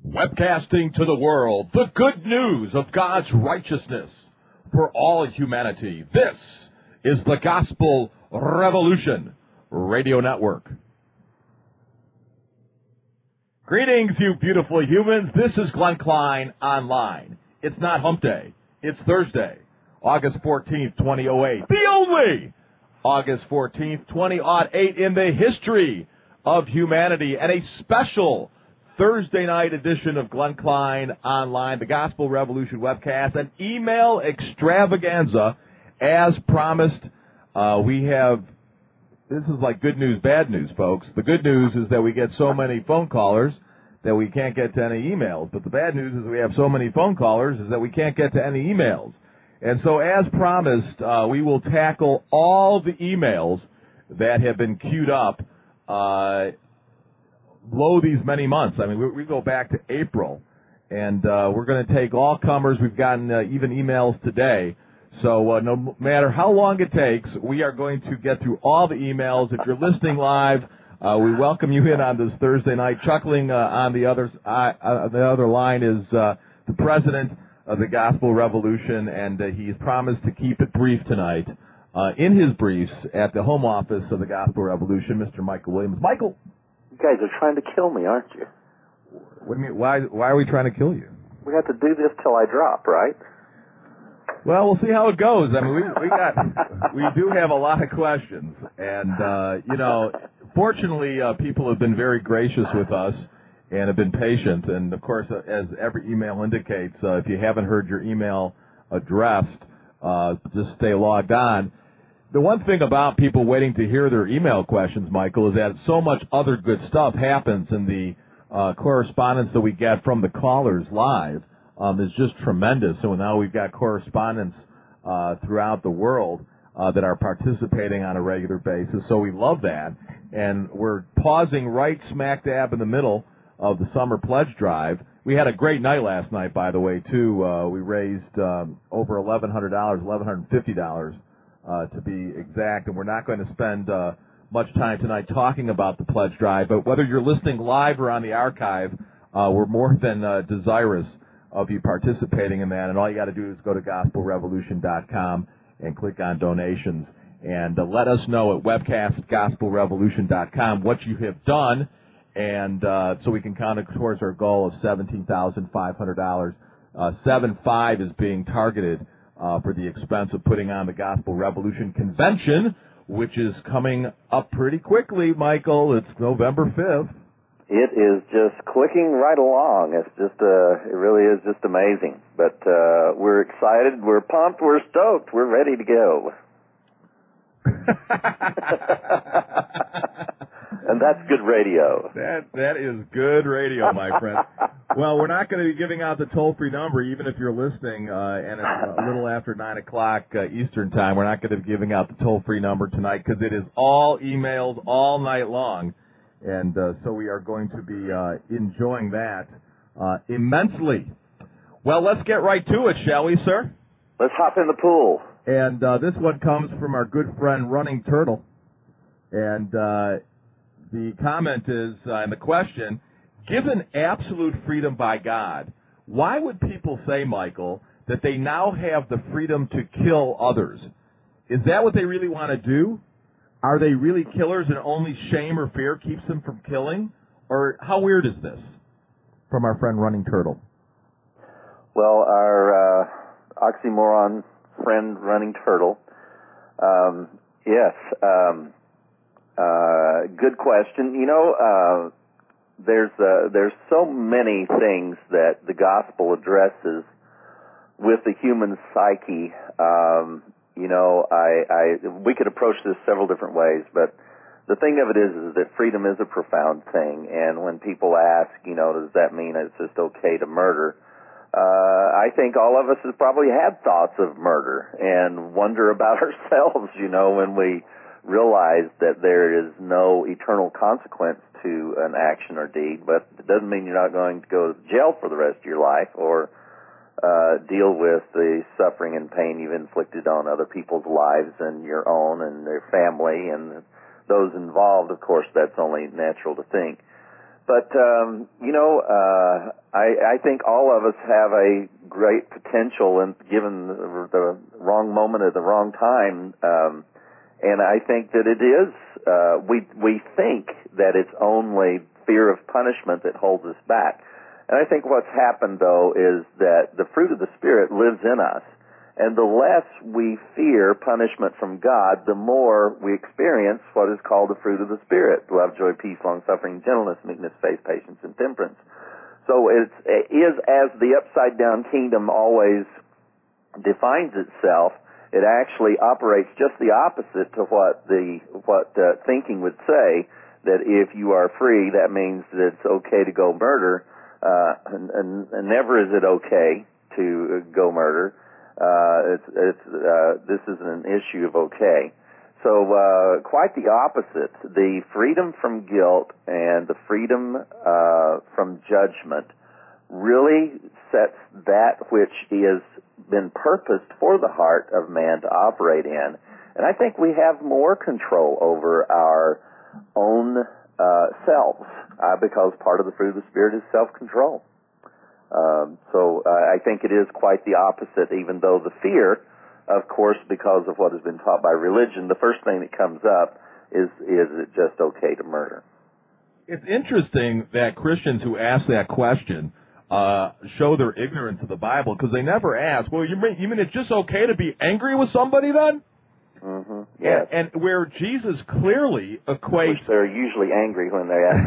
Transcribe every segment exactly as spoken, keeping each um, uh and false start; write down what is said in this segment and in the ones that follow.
Webcasting to the world, the good news of God's righteousness for all humanity. This is the Gospel Revolution Radio Network. Greetings, you beautiful humans. This is Glenn Klein Online. It's not Hump Day. It's Thursday, August fourteenth, twenty oh eight. The only August fourteenth, twenty oh eight in the history of humanity, and a special Thursday night edition of Glenn Klein Online, the Gospel Revolution webcast, an email extravaganza. As promised, uh, we have, this is like good news, bad news, folks. The good news is that we get so many phone callers that we can't get to any emails. But the bad news is we have so many phone callers is that we can't get to any emails. And so as promised, uh, we will tackle all the emails that have been queued up uh below these many months. I mean, we, we go back to April, and uh, we're going to take all comers. We've gotten uh, even emails today. So uh, no matter how long it takes, we are going to get through all the emails. If you're listening live, uh, we welcome you in on this Thursday night. Chuckling uh, on the other uh, uh, the other line is uh, the president of the Gospel Revolution, and uh, he's promised to keep it brief tonight. Uh, in his briefs at the home office of the Gospel Revolution, Mister Michael Williams. Michael. You guys are trying to kill me, aren't you? What do you mean? Why, why are we trying to kill you? We have to do this till I drop, right? Well, we'll see how it goes. I mean, we, we got, we do have a lot of questions. And, uh, you know, fortunately, uh, people have been very gracious with us and have been patient. And, of course, uh, as every email indicates, uh, if you haven't heard your email addressed, uh, just stay logged on. The one thing about people waiting to hear their email questions, Michael, is that so much other good stuff happens in the uh, correspondence that we get from the callers live um, is just tremendous. So now we've got correspondents uh, throughout the world uh, that are participating on a regular basis. So we love that. And we're pausing right smack dab in the middle of the summer pledge drive. We had a great night last night, by the way, too. Uh, we raised um, over eleven hundred dollars, eleven hundred fifty dollars. Uh, to be exact, and we're not going to spend uh, much time tonight talking about the pledge drive, but whether you're listening live or on the archive, uh, we're more than uh, desirous of you participating in that, and all you got to do is go to gospel revolution dot com and click on donations, and uh, let us know at webcast at gospel revolution dot com what you have done, and uh, so we can count it towards our goal of seventeen thousand five hundred dollars. Uh, seven five is being targeted Uh, for the expense of putting on the Gospel Revolution Convention, which is coming up pretty quickly, Michael. It's November fifth. It is just clicking right along. It's just, uh, it really is just amazing. But uh, we're excited, we're pumped, we're stoked, we're ready to go. And that's good radio. That That is good radio, my friend. Well, we're not going to be giving out the toll-free number, even if you're listening, uh, and it's a little after nine o'clock uh, Eastern Time. We're not going to be giving out the toll-free number tonight because it is all emails all night long. And uh, so we are going to be uh, enjoying that uh, immensely. Well, let's get right to it, shall we, sir? Let's hop in the pool. And uh, this one comes from our good friend Running Turtle. And uh, the comment is, uh, and the question, given absolute freedom by God, why would people say, Michael, that they now have the freedom to kill others? Is that what they really want to do? Are they really killers and only shame or fear keeps them from killing? Or how weird is this? From our friend Running Turtle. Well, our uh, oxymoron friend Running Turtle, um, yes, um, uh, good question. You know, uh, there's uh, there's so many things that the gospel addresses with the human psyche. Um, you know, I, I we could approach this several different ways, but the thing of it is, is that freedom is a profound thing. And when people ask, you know, does that mean it's just okay to murder? Uh, I think all of us have probably had thoughts of murder and wonder about ourselves, you know, when we realize that there is no eternal consequence to an action or deed, but it doesn't mean you're not going to go to jail for the rest of your life or uh, deal with the suffering and pain you've inflicted on other people's lives and your own and their family and those involved. Of course, that's only natural to think. But, um, you know, uh, I, I think all of us have a great potential, and given the, the wrong moment at the wrong time, um, and I think that it is. Uh, we we think that it's only fear of punishment that holds us back, and I think what's happened though is that the fruit of the Spirit lives in us, and the less we fear punishment from God, the more we experience what is called the fruit of the Spirit: love, joy, peace, long-suffering, gentleness, meekness, faith, patience, and temperance. So it's, it is as the upside-down kingdom always defines itself. It actually operates just the opposite to what the what uh, thinking would say, that if you are free, that means that it's okay to go murder, uh, and, and, and never is it okay to go murder. Uh, it's, it's, uh, this isn't an issue of okay. So uh, quite the opposite. The freedom from guilt and the freedom uh, from judgment really sets that which has been purposed for the heart of man to operate in. And I think we have more control over our own uh, selves uh, because part of the fruit of the Spirit is self-control. Um, so uh, I think it is quite the opposite, even though the fear, of course, because of what has been taught by religion, the first thing that comes up is, is it just okay to murder? It's interesting that Christians who ask that question uh, show their ignorance of the Bible, because they never ask, well, you mean, you mean it's just okay to be angry with somebody then? Mm-hmm. Yes. And, and where Jesus clearly equates... Which they're usually angry when they ask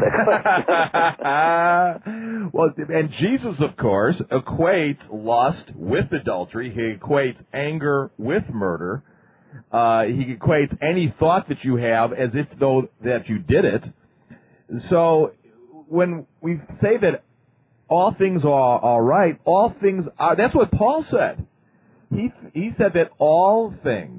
that question. Well, and Jesus, of course, equates lust with adultery. He equates anger with murder. Uh, he equates any thought that you have as if though that you did it. So when we say that all things are all right, all things are... That's what Paul said. He, he said that all things...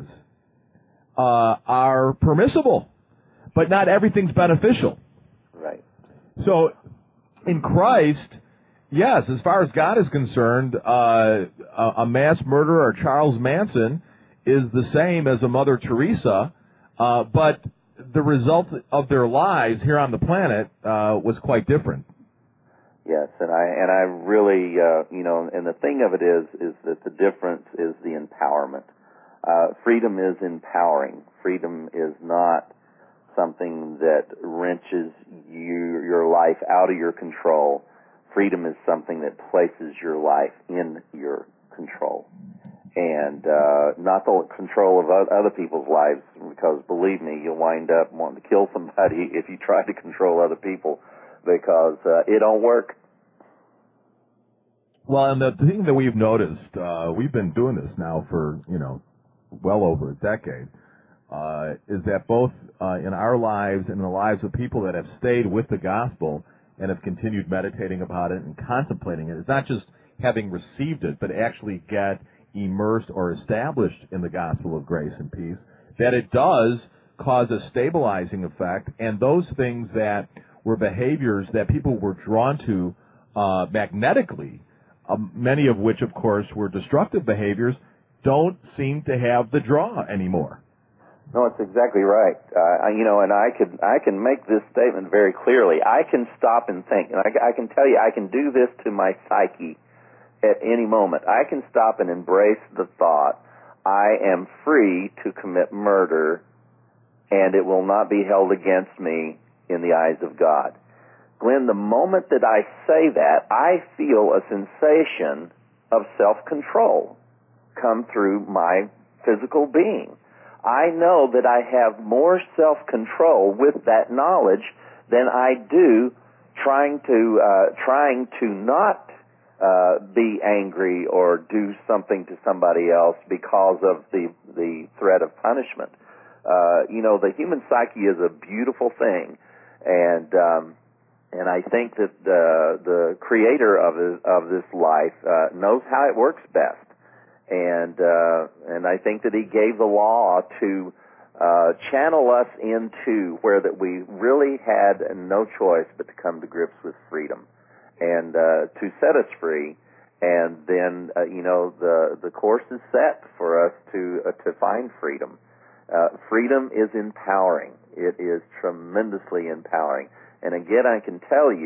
Uh, are permissible, but not everything's beneficial. Right. So, in Christ, yes, as far as God is concerned, uh, a, a mass murderer, Charles Manson, is the same as a Mother Teresa, uh, but the result of their lives here on the planet uh, was quite different. Yes, and I and I really, uh, you know, and the thing of it is, is that the difference is the empowerment. Uh, freedom is empowering. Freedom is not something that wrenches you, your life out of your control. Freedom is something that places your life in your control. And uh, not the control of other people's lives, because believe me, you'll wind up wanting to kill somebody if you try to control other people, because uh, it don't work. Well, and the thing that we've noticed, uh, we've been doing this now for, you know, well over a decade, uh, is that both uh, in our lives and in the lives of people that have stayed with the gospel and have continued meditating about it and contemplating it, it's not just having received it, but actually get immersed or established in the gospel of grace and peace, that it does cause a stabilizing effect, and those things that were behaviors that people were drawn to uh, magnetically, um, many of which, of course, were destructive behaviors, don't seem to have the draw anymore. No, it's exactly right. Uh, you know, and I could I can make this statement very clearly. I can stop and think, and I, I can tell you, I can do this to my psyche at any moment. I can stop and embrace the thought, I am free to commit murder, and it will not be held against me in the eyes of God. Glenn, the moment that I say that, I feel a sensation of self-control come through my physical being. I know that I have more self-control with that knowledge than I do trying to uh, trying to not uh, be angry or do something to somebody else because of the the threat of punishment. Uh, you know, the human psyche is a beautiful thing, and um, and I think that the the creator of this, of this life uh, knows how it works best. And uh, and I think that he gave the law to uh, channel us into where that we really had no choice but to come to grips with freedom, and uh, to set us free. And then uh, you know the the course is set for us to uh, to find freedom. Uh, freedom is empowering. It is tremendously empowering. And again, I can tell you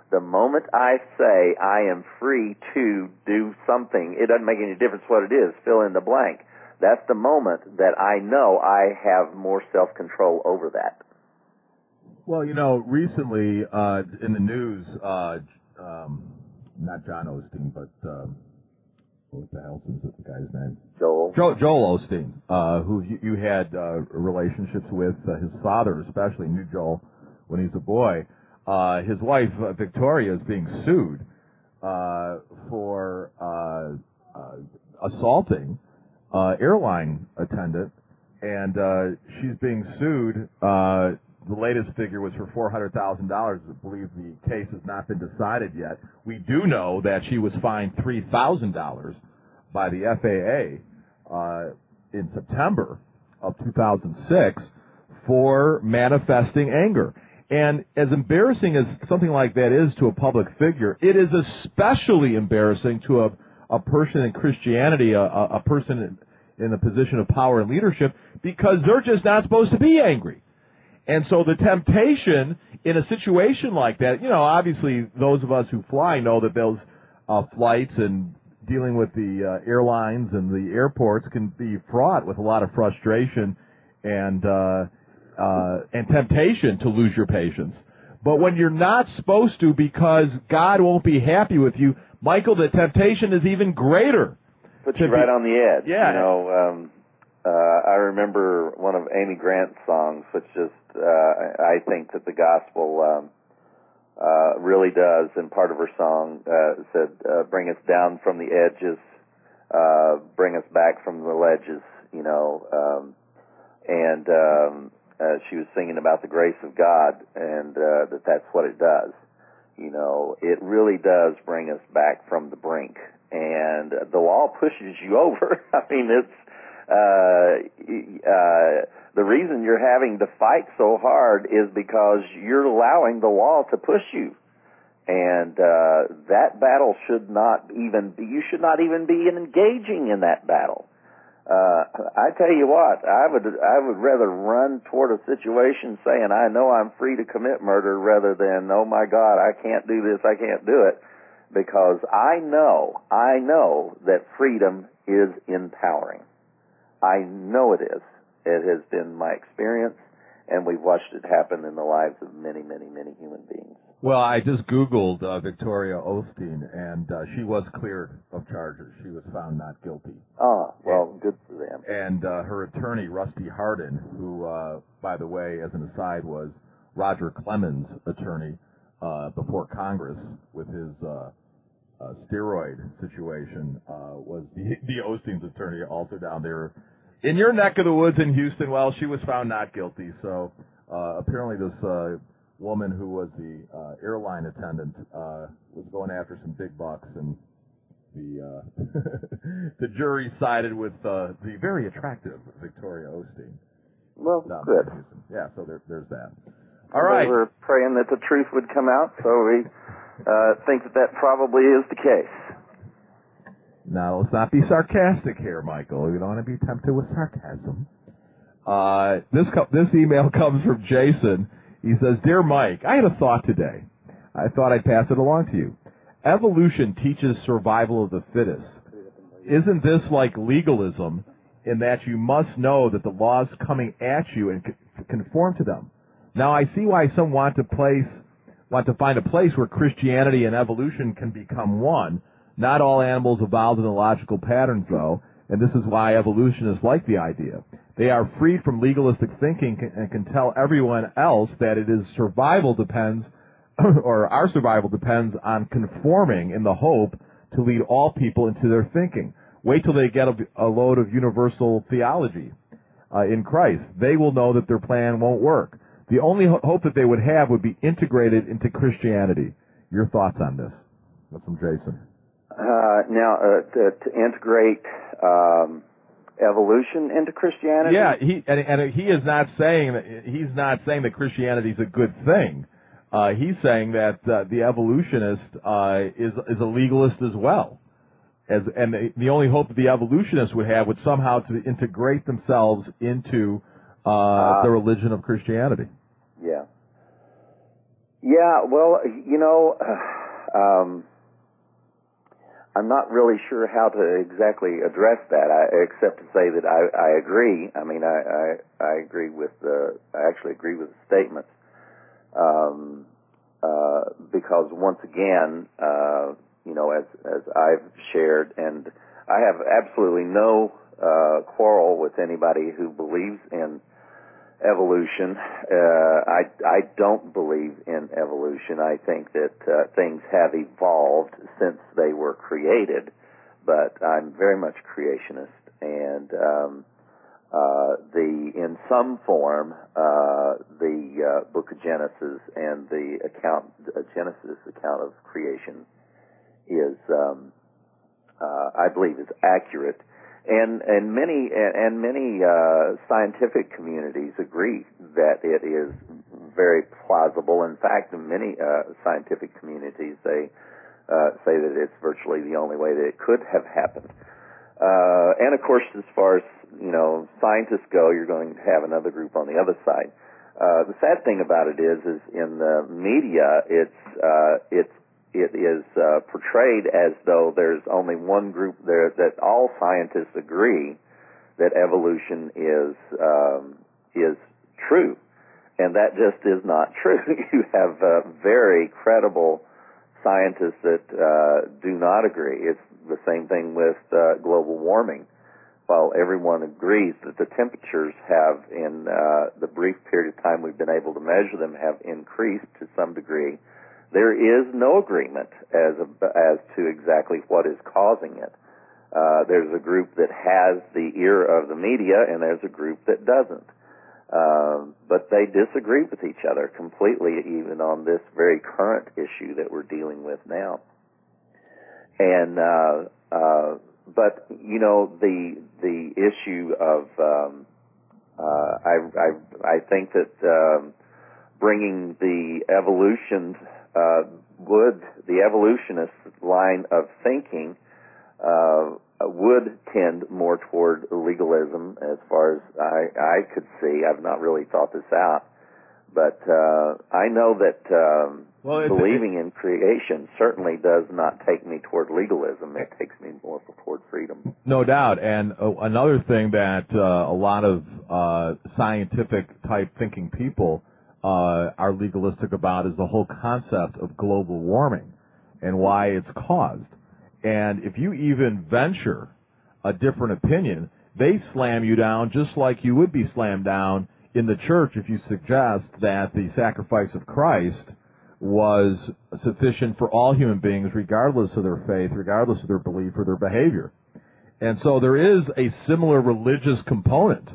The moment I say I am free to do something, it doesn't make any difference what it is, fill in the blank. That's the moment that I know I have more self-control over that. Well, you know, recently uh, in the news, uh, um, not John Osteen, but uh, what the hell is the guy's name? Joel. Jo- Joel Osteen, uh, who you, you had uh, relationships with, uh, his father especially, knew Joel when he was a boy. Uh, his wife, uh, Victoria, is being sued uh, for uh, uh, assaulting uh, airline attendant, and uh, she's being sued. Uh, the latest figure was for four hundred thousand dollars. I believe the case has not been decided yet. We do know that she was fined three thousand dollars by the F A A uh, in September of two thousand six for manifesting anger. And as embarrassing as something like that is to a public figure, it is especially embarrassing to a, a person in Christianity, a, a person in, in a position of power and leadership, because they're just not supposed to be angry. And so the temptation in a situation like that, you know, obviously those of us who fly know that those uh, flights and dealing with the uh, airlines and the airports can be fraught with a lot of frustration and uh Uh, and temptation to lose your patience. But when you're not supposed to because God won't be happy with you, Michael, the temptation is even greater. Puts you right be, on the edge. Yeah. You know, um, uh, I remember one of Amy Grant's songs, which just, uh, I think that the gospel um, uh, really does, and part of her song uh, said, uh, bring us down from the edges, uh, bring us back from the ledges, you know, um, and um, Uh, she was singing about the grace of God, and uh, that that's what it does. You know, it really does bring us back from the brink, and the law pushes you over. I mean, it's uh, uh, the reason you're having to fight so hard is because you're allowing the law to push you, and uh, that battle should not even be, you should not even be engaging in that battle. Uh, I tell you what, I would I would rather run toward a situation saying I know I'm free to commit murder rather than, oh my God, I can't do this, I can't do it, because I know, I know that freedom is empowering. I know it is. It has been my experience, and we've watched it happen in the lives of many, many, many human beings. Well, I just Googled uh, Victoria Osteen, and uh, she was cleared of charges. She was found not guilty. Ah, well, and, good for them. And uh, her attorney, Rusty Hardin, who, uh, by the way, as an aside, was Roger Clemens' attorney uh, before Congress with his uh, uh, steroid situation, uh, was the, the Osteen's attorney also down there in your neck of the woods in Houston. Well, she was found not guilty, so uh, apparently this Uh, woman who was the uh, airline attendant uh, was going after some big bucks, and the uh, the jury sided with uh, the very attractive Victoria Osteen. Well, no, good. Yeah, so there, there's that. All right. We were praying that the truth would come out, so we uh, think that that probably is the case. Now, let's not be sarcastic here, Michael. We don't want to be tempted with sarcasm. Uh, this co- this email comes from Jason. He says, Dear Mike, I had a thought today. I thought I'd pass it along to you. Evolution teaches survival of the fittest. Isn't this like legalism in that you must know that the laws coming at you and conform to them? Now I see why some want to place, want to find a place where Christianity and evolution can become one. Not all animals evolved in the logical patterns, though, and this is why evolutionists like the idea. They are freed from legalistic thinking and can tell everyone else that it is survival depends, or our survival depends on conforming in the hope to lead all people into their thinking. Wait till they get a, a load of universal theology uh, in Christ. They will know that their plan won't work. The only ho- hope that they would have would be integrated into Christianity. Your thoughts on this? That's from Jason. Uh, now, uh, to, to integrate um, evolution into Christianity. Yeah, he and, and he is not saying that he's not saying that Christianity is a good thing. Uh, he's saying that uh, the evolutionist uh, is is a legalist as well, as and the, the only hope that the evolutionists would have would somehow to integrate themselves into uh, uh, the religion of Christianity. Yeah. Yeah, well, you know, uh, um, I'm not really sure how to exactly address that, I, except to say that I, I agree. I mean, I, I, I agree with the, I actually agree with the statements. Um, uh, because once again, uh, you know, as, as I've shared, and I have absolutely no, uh, quarrel with anybody who believes in evolution. Uh, I, I don't believe in evolution. I think that uh, things have evolved since they were created, but I'm very much creationist, and um, uh, the in some form uh, the uh, Book of Genesis and the account uh, Genesis account of creation is, um, uh, I believe, is accurate. And and many and many uh, scientific communities agree that it is very plausible. In fact, in many uh, scientific communities, they uh, say that it's virtually the only way that it could have happened. Uh, and of course, as far as you know, scientists go, you're going to have another group on the other side. Uh, the sad thing about it is, is in the media, it's uh, it's it is uh, portrayed as though there's only one group there, that all scientists agree that evolution is um, is true, and that just is not true. You have uh, very credible scientists that uh, do not agree. It's the same thing with uh, global warming. While everyone agrees that the temperatures have, in uh, the brief period of time we've been able to measure them, have increased to some degree, there is no agreement as a, as to exactly what is causing it. Uh, there's a group that has the ear of the media, and there's a group that doesn't. Uh, but they disagree with each other completely, even on this very current issue that we're dealing with now. And uh, uh, but you know, the the issue of um, uh, I, I I think that um, bringing the evolution uh, would the evolutionist line of thinking uh, would tend more toward legalism, as far as I I could see. I've not really thought this out, but uh, I know that um, well, it's, believing it's, in creation certainly does not take me toward legalism. It takes me more toward freedom. No doubt. And uh, another thing that uh, a lot of uh, scientific-type thinking people uh, are legalistic about is the whole concept of global warming and why it's caused. And if you even venture a different opinion, they slam you down just like you would be slammed down in the church if you suggest that the sacrifice of Christ was sufficient for all human beings, regardless of their faith, regardless of their belief or their behavior. And so there is a similar religious component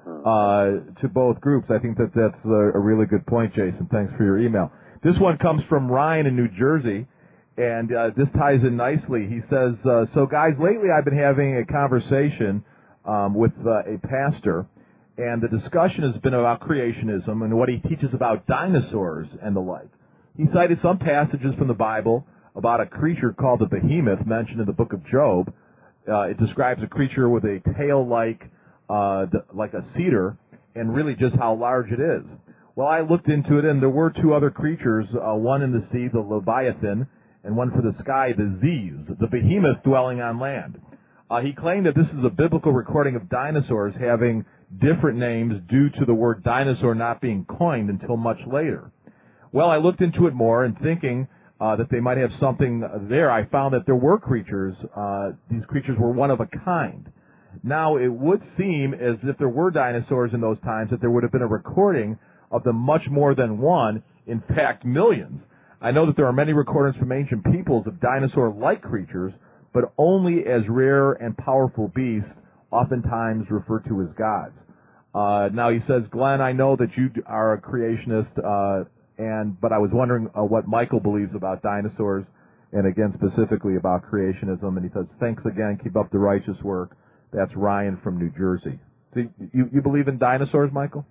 uh, to both groups. I think that that's a, a really good point, Jason. Thanks for your email. This one comes from Ryan in New Jersey, and uh, this ties in nicely. He says, uh, so guys, lately I've been having a conversation um, with uh, a pastor, and the discussion has been about creationism and what he teaches about dinosaurs and the like. He cited some passages from the Bible about a creature called the behemoth mentioned in the book of Job. Uh, it describes a creature with a tail like uh, the, like a cedar, and really just how large it is. Well, I looked into it, and there were two other creatures, uh, one in the sea, the Leviathan, and one for the sky, the Z's, the behemoth dwelling on land. Uh, he claimed that this is a biblical recording of dinosaurs having different names due to the word dinosaur not being coined until much later. Well, I looked into it more, and thinking uh, that they might have something there, I found that there were creatures. Uh, these creatures were one of a kind. Now, it would seem as if there were dinosaurs in those times, that there would have been a recording of them much more than one, in fact, millions. I know that there are many recordings from ancient peoples of dinosaur-like creatures, but only as rare and powerful beasts, oftentimes referred to as gods. Uh, now, he says, Glenn, I know that you are a creationist, uh, And but I was wondering uh, what Michael believes about dinosaurs, and again specifically about creationism. And he says, "Thanks again. Keep up the righteous work." That's Ryan from New Jersey. So you you believe in dinosaurs, Michael?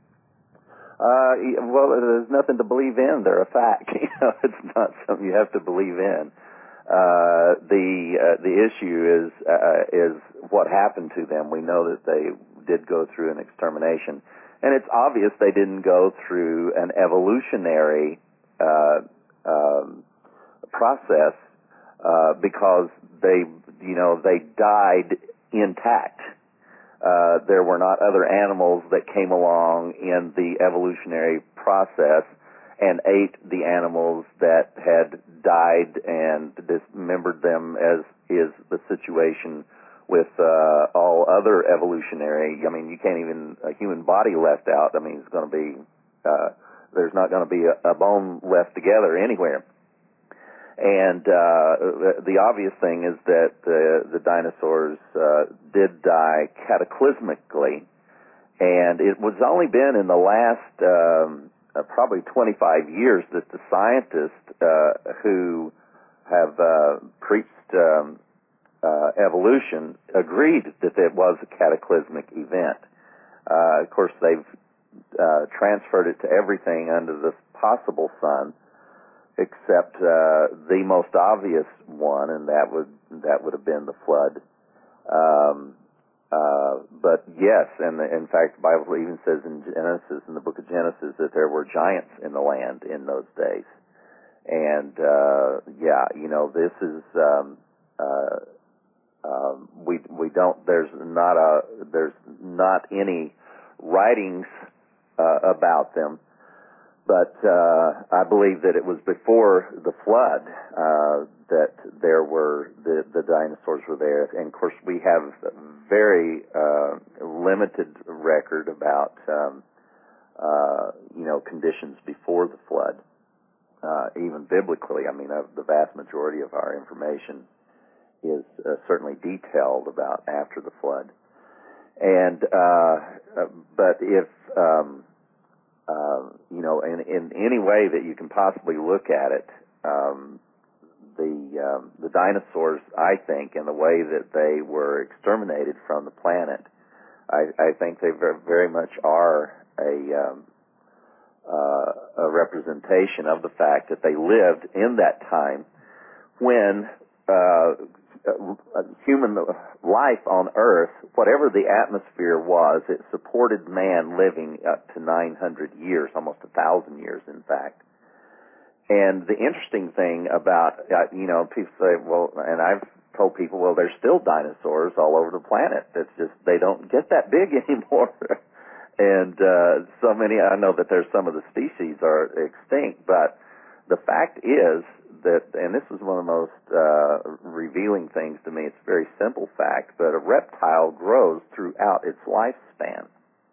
Uh, well, there's nothing to believe in. They're a fact. You know, it's not something you have to believe in. Uh, the uh, the issue is uh, is what happened to them. We know that they did go through an extermination. And it's obvious they didn't go through an evolutionary uh, um, process uh, because they, you know, they died intact. Uh, there were not other animals that came along in the evolutionary process and ate the animals that had died and dismembered them, as is the situation with uh, all other evolutionary. I mean, you can't even, a human body left out. I mean, it's going to be, uh, there's not going to be a, a bone left together anywhere. And uh, the obvious thing is that uh, the dinosaurs uh, did die cataclysmically, and it was only been in the last um, uh, probably twenty-five years that the scientists uh, who have uh, preached um, Uh, evolution agreed that it was a cataclysmic event. Uh, of course, they've uh, transferred it to everything under the possible sun, except uh, the most obvious one, and that would that would have been the flood. Um, uh, but yes, and in fact, the Bible even says in Genesis, in the book of Genesis, that there were giants in the land in those days. And uh, yeah, you know, this is. Um, uh, Um, we we don't. There's not a. There's not any writings uh, about them, but uh, I believe that it was before the flood uh, that there were the the dinosaurs were there, and of course we have a very uh, limited record about um, uh, you know conditions before the flood, uh, even biblically. I mean, uh, the vast majority of our information is uh, certainly detailed about after the flood. And, uh, uh, but if, um, uh, you know, in, in any way that you can possibly look at it, um, the, um, the dinosaurs, I think, in the way that they were exterminated from the planet, I, I think they very, very much are a, um, uh, a representation of the fact that they lived in that time when, uh, Uh, human life on Earth, whatever the atmosphere was, it supported man living up to nine hundred years, almost a thousand years, in fact. And the interesting thing about, uh, you know, people say, well, and I've told people, well, there's still dinosaurs all over the planet. It's just they don't get that big anymore. And uh, so many, I know that there's some of the species are extinct, but the fact is that, and this is one of the most uh, revealing things to me, it's a very simple fact, but a reptile grows throughout its lifespan.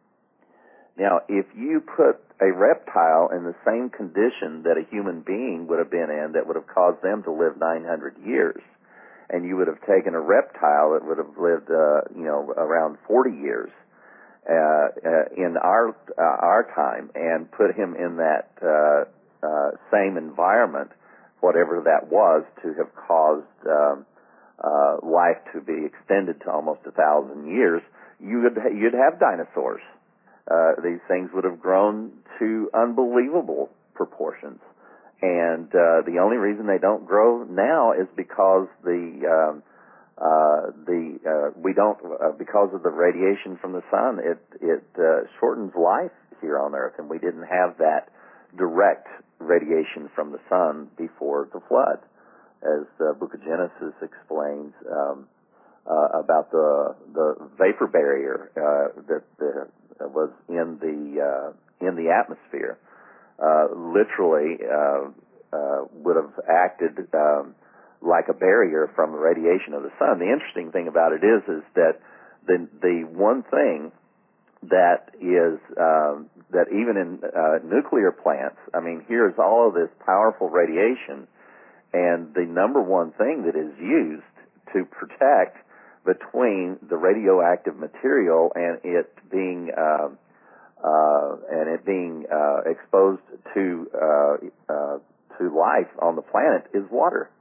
Now, if you put a reptile in the same condition that a human being would have been in that would have caused them to live nine hundred years, and you would have taken a reptile that would have lived, uh, you know, around forty years uh, uh, in our uh, our time, and put him in that uh, uh, same environment, whatever that was, to have caused um, uh, life to be extended to almost a thousand years, you would you'd have dinosaurs. Uh, these things would have grown to unbelievable proportions, and uh, the only reason they don't grow now is because the um, uh, the uh, we don't uh, because of the radiation from the sun. It it uh, shortens life here on Earth, and we didn't have that direct radiation from the sun before the flood, as the book of Genesis explains um, uh, about the the vapor barrier uh, that the, uh, was in the uh, in the atmosphere. Uh, literally uh, uh, would have acted um, like a barrier from the radiation of the sun. The interesting thing about it is is that the the one thing that is um, that even in uh, nuclear plants, I mean, here's all of this powerful radiation, and the number one thing that is used to protect between the radioactive material and it being uh, uh, and it being uh, exposed to uh, uh, to life on the planet is water.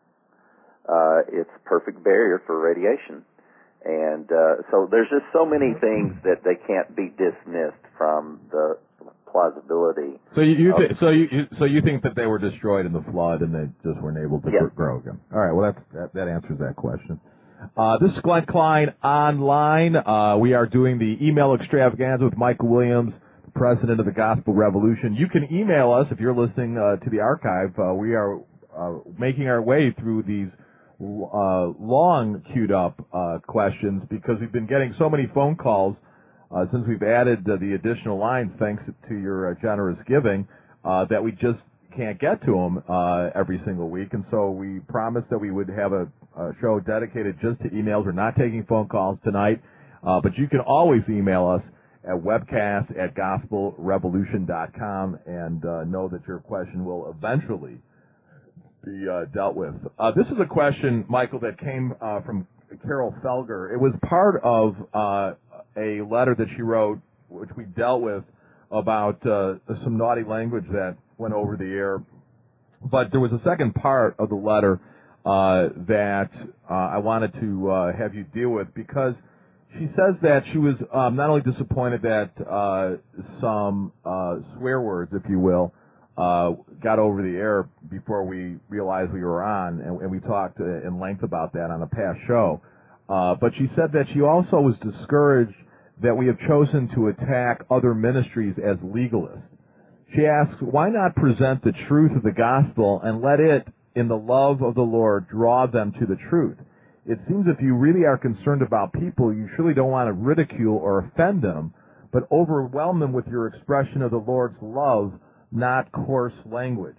Uh, it's a perfect barrier for radiation. And uh, so there's just so many things that they can't be dismissed from the plausibility. So you, you th- so you, you so you think that they were destroyed in the flood and they just weren't able to yes. grow again? All right, well that's, that that answers that question. Uh, this is Glenn Klein online. Uh, we are doing the email extravaganza with Michael Williams. The president of the Gospel Revolution. You can email us if you're listening uh, to the archive. Uh, we are uh, making our way through these uh, long queued up uh, questions because we've been getting so many phone calls uh, since we've added uh, the additional lines, thanks to your uh, generous giving, uh, that we just can't get to them uh, every single week. And so we promised that we would have a, a show dedicated just to emails. We're not taking phone calls tonight, uh, but you can always email us at webcast at gospel revolution dot com and uh, know that your question will eventually be uh, dealt with. Uh, this is a question, Michael, that came uh, from Carol Felger. It was part of uh, a letter that she wrote, which we dealt with, about uh, some naughty language that went over the air. But there was a second part of the letter uh, that uh, I wanted to uh, have you deal with, because she says that she was um, not only disappointed that uh, some uh, swear words, if you will, uh, got over the air before we realized we were on, and, and we talked uh, in length about that on a past show, uh, but she said that she also was discouraged that we have chosen to attack other ministries as legalists. She asks, why not present the truth of the gospel and let it, in the love of the Lord, draw them to the truth? It seems if you really are concerned about people, you surely don't want to ridicule or offend them, but overwhelm them with your expression of the Lord's love, not coarse language.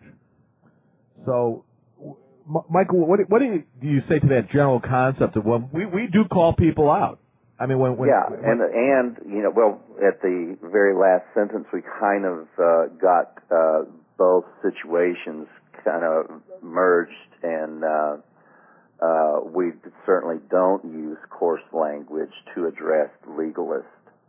So, M- Michael, what, what do, you, do you say to that general concept of, well, we, we do call people out? I mean, when, when yeah, when, and and you know, well, at the very last sentence, we kind of uh, got uh, both situations kind of merged, and uh, uh, we certainly don't use coarse language to address legalists,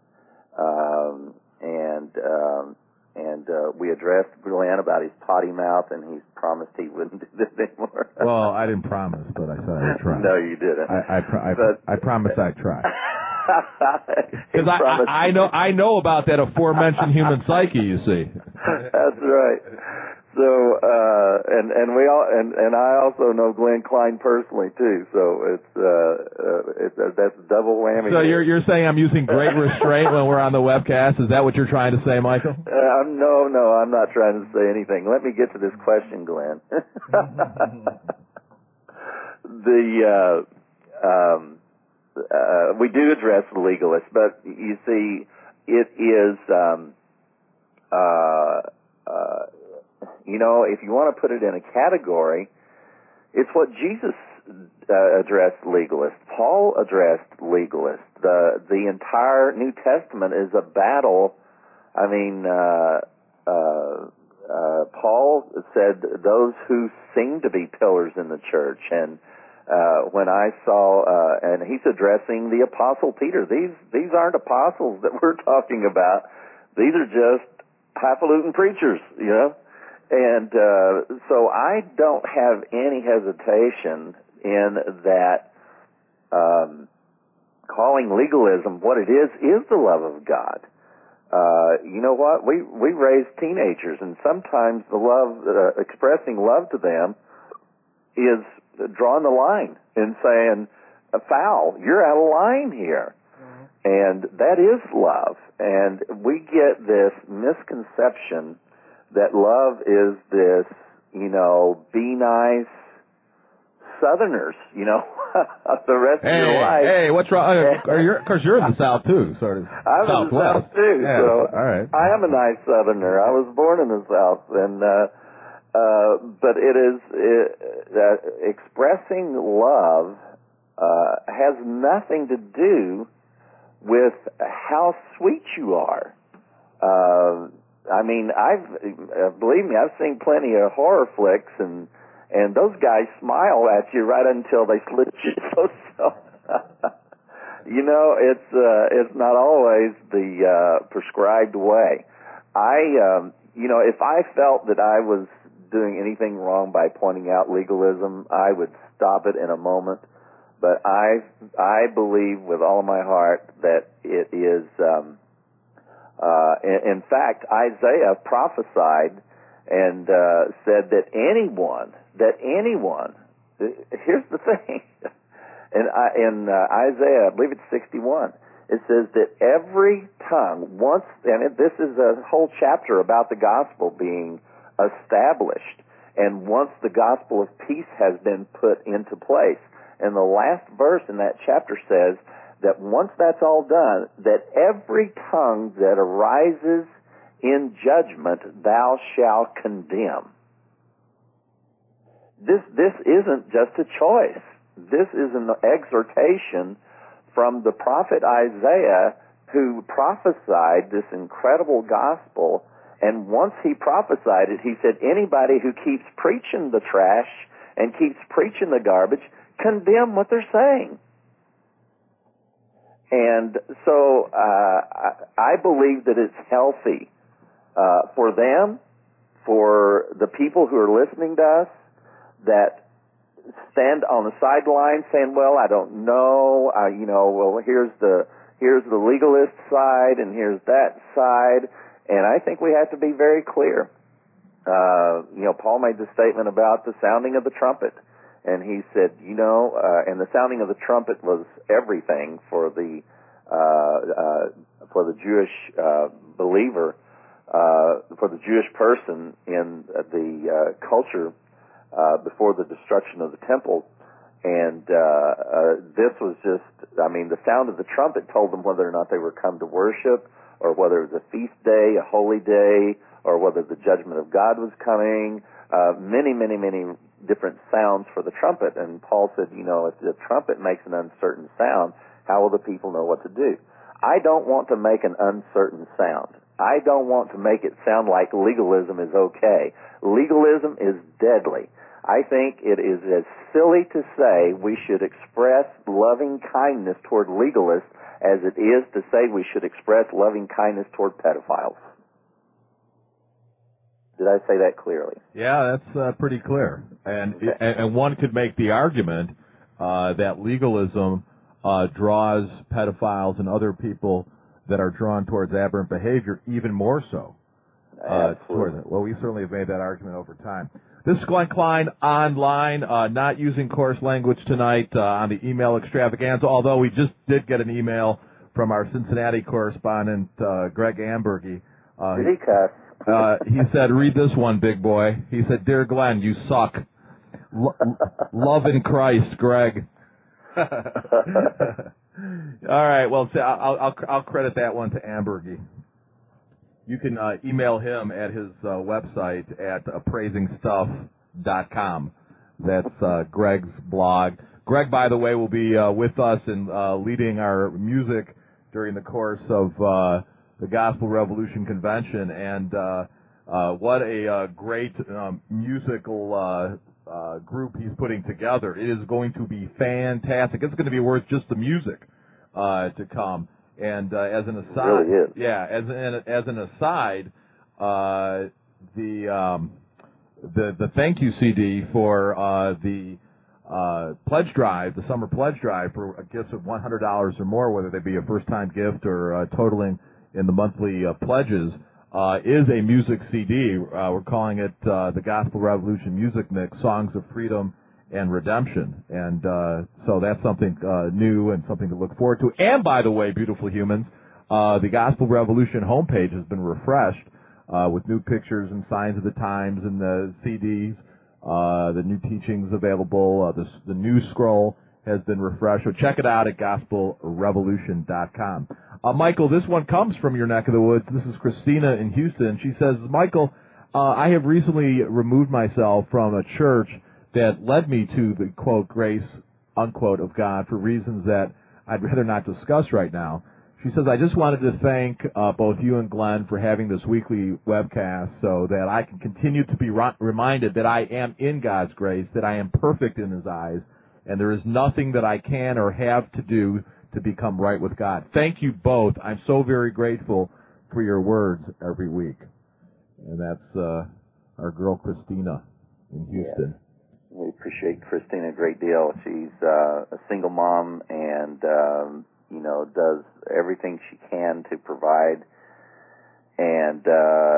um, and um, and uh, we addressed Glenn about his potty mouth, and he's promised he wouldn't do this anymore. Well, I didn't promise, but I said I would try. No, you didn't. I I, pro- I, but, I promised I'd try. Because I, I, I know I know about that aforementioned human psyche. You see. That's right. So uh, and and we all and, and I also know Glenn Klein personally too. So it's uh, uh, it's uh, that's double whammy. So you're you're saying I'm using great restraint when we're on the webcast? Is that what you're trying to say, Michael? Uh, no, no, I'm not trying to say anything. Let me get to this question, Glenn. the uh, um. Uh, we do address the legalists, but you see, it is, um, uh, uh, you know, if you want to put it in a category, it's what Jesus uh, addressed legalists. Paul addressed legalists. The the entire New Testament is a battle. I mean, uh, uh, uh, Paul said those who seem to be pillars in the church, and Uh, when I saw, uh, and he's addressing the Apostle Peter. These these aren't apostles that we're talking about. These are just highfalutin preachers, you know. And uh, so I don't have any hesitation in that um, calling legalism what it is is the love of God. Uh, you know what? We we raise teenagers, and sometimes the love, uh, expressing love to them, is drawing the line and saying, a foul, you're out of line here. Mm-hmm. And that is love. And we get this misconception that love is this, you know, be nice Southerners, you know, the rest hey, of your life. Hey, what's wrong? Of course, you're in the South, too, sort of. I'm in the South, too. Yeah, so all right. I am a nice Southerner. I was born in the South, and uh Uh, but it is it, uh, expressing love uh, has nothing to do with how sweet you are. Uh, I mean, I've uh, believe me, I've seen plenty of horror flicks, and and those guys smile at you right until they slit you. So, so you know, it's uh, it's not always the uh, prescribed way. I, um, you know, if I felt that I was doing anything wrong by pointing out legalism, I would stop it in a moment. But I I believe with all of my heart that it is, um, uh, in, in fact, Isaiah prophesied and uh, said that anyone, that anyone, here's the thing, in, in uh, Isaiah, I believe it's sixty-one, It says that every tongue, once, and it, this is a whole chapter about the gospel being established, and once the gospel of peace has been put into place. And the last verse in that chapter says that once that's all done, that every tongue that arises in judgment thou shalt condemn. This, this isn't just a choice. This is an exhortation from the prophet Isaiah, who prophesied this incredible gospel. And once he prophesied it, he said, anybody who keeps preaching the trash and keeps preaching the garbage, condemn what they're saying. And so uh, I believe that it's healthy uh, for them, for the people who are listening to us, that stand on the sideline saying, well, I don't know, uh, you know, well, here's the here's the legalist side and here's that side. And I think we have to be very clear. Uh, you know, Paul made the statement about the sounding of the trumpet. And he said, you know, uh, and the sounding of the trumpet was everything for the uh, uh, for the Jewish uh, believer, uh, for the Jewish person in the uh, culture uh, before the destruction of the temple. And uh, uh, this was just, I mean, the sound of the trumpet told them whether or not they were come to worship, or whether it was a feast day, a holy day, or whether the judgment of God was coming. Uh, many, many, many different sounds for the trumpet. And Paul said, you know, if the trumpet makes an uncertain sound, how will the people know what to do? I don't want to make an uncertain sound. I don't want to make it sound like legalism is okay. Legalism is deadly. I think it is as silly to say we should express loving kindness toward legalists as it is to say we should express loving kindness toward pedophiles. Did I say that clearly? Yeah, that's uh, pretty clear. And, Okay. and and one could make the argument uh, that legalism uh, draws pedophiles and other people that are drawn towards aberrant behavior even more so. Uh, toward it. Well, we certainly have made that argument over time. This is Glenn Klein online, uh, not using coarse language tonight uh, on the email extravaganza, although we just did get an email from our Cincinnati correspondent, uh, Greg Ambergy. Uh, Did he cuss? Uh, he said, read this one, big boy. He said, Dear Glenn, you suck. L- love in Christ, Greg. All right, well, I'll, I'll, I'll credit that one to Ambergy. You can uh, email him at his uh, website at appraising stuff dot com. That's uh, Greg's blog. Greg, by the way, will be uh, with us and uh, leading our music during the course of uh, the Gospel Revolution Convention, and uh, uh, what a uh, great um, musical uh, uh, group he's putting together. It is going to be fantastic. It's going to be worth just the music uh, to come. And uh, as an aside, it really is. yeah, as an as an aside, uh, the um, the the thank you C D for uh, the uh, pledge drive, the summer pledge drive for a gift of one hundred dollars or more, whether they be a first time gift or uh, totaling in the monthly uh, pledges, uh, is a music C D. Uh, we're calling it uh, the Gospel Revolution Music Mix, Songs of Freedom and Redemption. And uh, so that's something uh, new and something to look forward to. And by the way, beautiful humans, uh, the Gospel Revolution homepage has been refreshed uh, with new pictures and signs of the times and the C Ds, uh, the new teachings available. Uh, the, the news scroll has been refreshed. So check it out at gospel revolution dot com. Uh, Michael, this one comes from your neck of the woods. This is Christina in Houston. She says, Michael, uh, I have recently removed myself from a church that led me to the, quote, grace, unquote, of God for reasons that I'd rather not discuss right now. She says, I just wanted to thank uh, both you and Glenn for having this weekly webcast so that I can continue to be ri- reminded that I am in God's grace, that I am perfect in His eyes, and there is nothing that I can or have to do to become right with God. Thank you both. I'm so very grateful for your words every week. And that's uh, our girl Christina in Houston. Yeah. We appreciate Christina a great deal. She's uh, a single mom and, um, you know, does everything she can to provide. And, uh,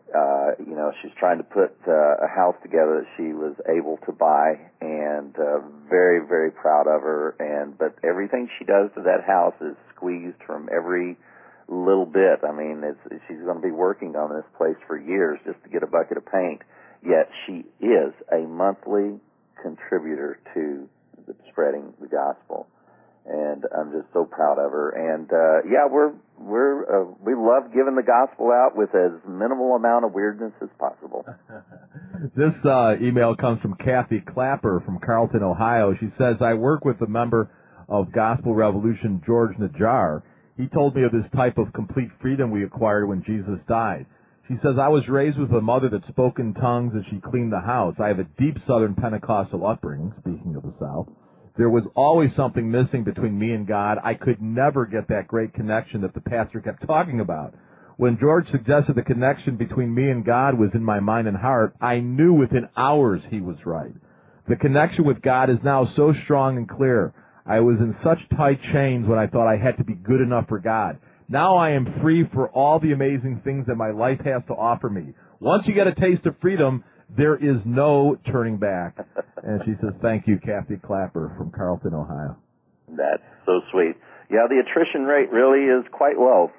uh, you know, she's trying to put uh, a house together that she was able to buy, and uh, very, very proud of her. And but everything she does to that house is squeezed from every little bit. I mean, it's, she's going to be working on this place for years just to get a bucket of paint. Yet she is a monthly contributor to the spreading the gospel, and I'm just so proud of her. And uh, yeah, we're we're uh, we love giving the gospel out with as minimal amount of weirdness as possible. This uh, email comes from Kathy Clapper from Carlton, Ohio. She says, "I work with a member of Gospel Revolution, George Najjar. He told me of this type of complete freedom we acquired when Jesus died. She says, I was raised with a mother that spoke in tongues as she cleaned the house. I have a deep Southern Pentecostal upbringing," speaking of the South. "There was always something missing between me and God. I could never get that great connection that the pastor kept talking about. When George suggested the connection between me and God was in my mind and heart, I knew within hours he was right. The connection with God is now so strong and clear. I was in such tight chains when I thought I had to be good enough for God. Now I am free for all the amazing things that my life has to offer me. Once you get a taste of freedom, there is no turning back." And she says, "Thank you, Kathy Clapper from Carlton, Ohio." That's so sweet. Yeah, the attrition rate really is quite low.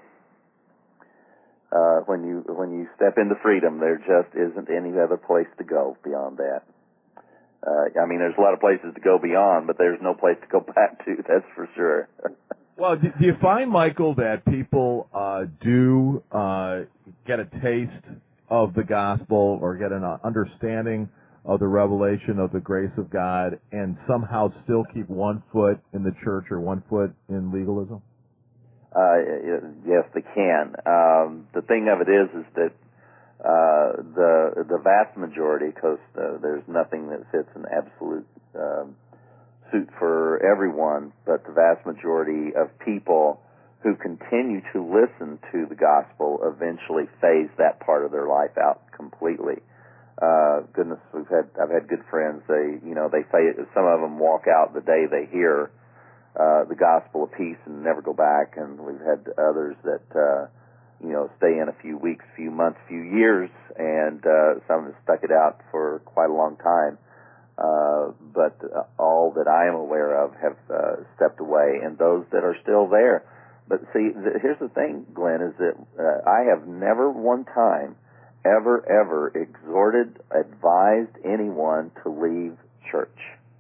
Uh, when you when you step into freedom, there just isn't any other place to go beyond that. Uh, I mean, there's a lot of places to go beyond, but there's no place to go back to, that's for sure. Well, do, do you find, Michael, that people uh, do uh, get a taste of the gospel or get an understanding of the revelation of the grace of God and somehow still keep one foot in the church or one foot in legalism? Uh, yes, they can. Um, the thing of it is, is that uh, the the vast majority, because uh, there's nothing that fits an absolute um, suit for everyone, but the vast majority of people who continue to listen to the gospel eventually phase that part of their life out completely. Uh, goodness, we've had I've had good friends. They, you know, they phase, some of them walk out the day they hear uh, the gospel of peace and never go back, and we've had others that uh, you know stay in a few weeks, few months, few years, and uh, some have stuck it out for quite a long time. Uh, but uh, all that I am aware of have uh, stepped away, and those that are still there. But see, th- here's the thing, Glenn, is that uh, I have never one time ever, ever exhorted, advised anyone to leave church.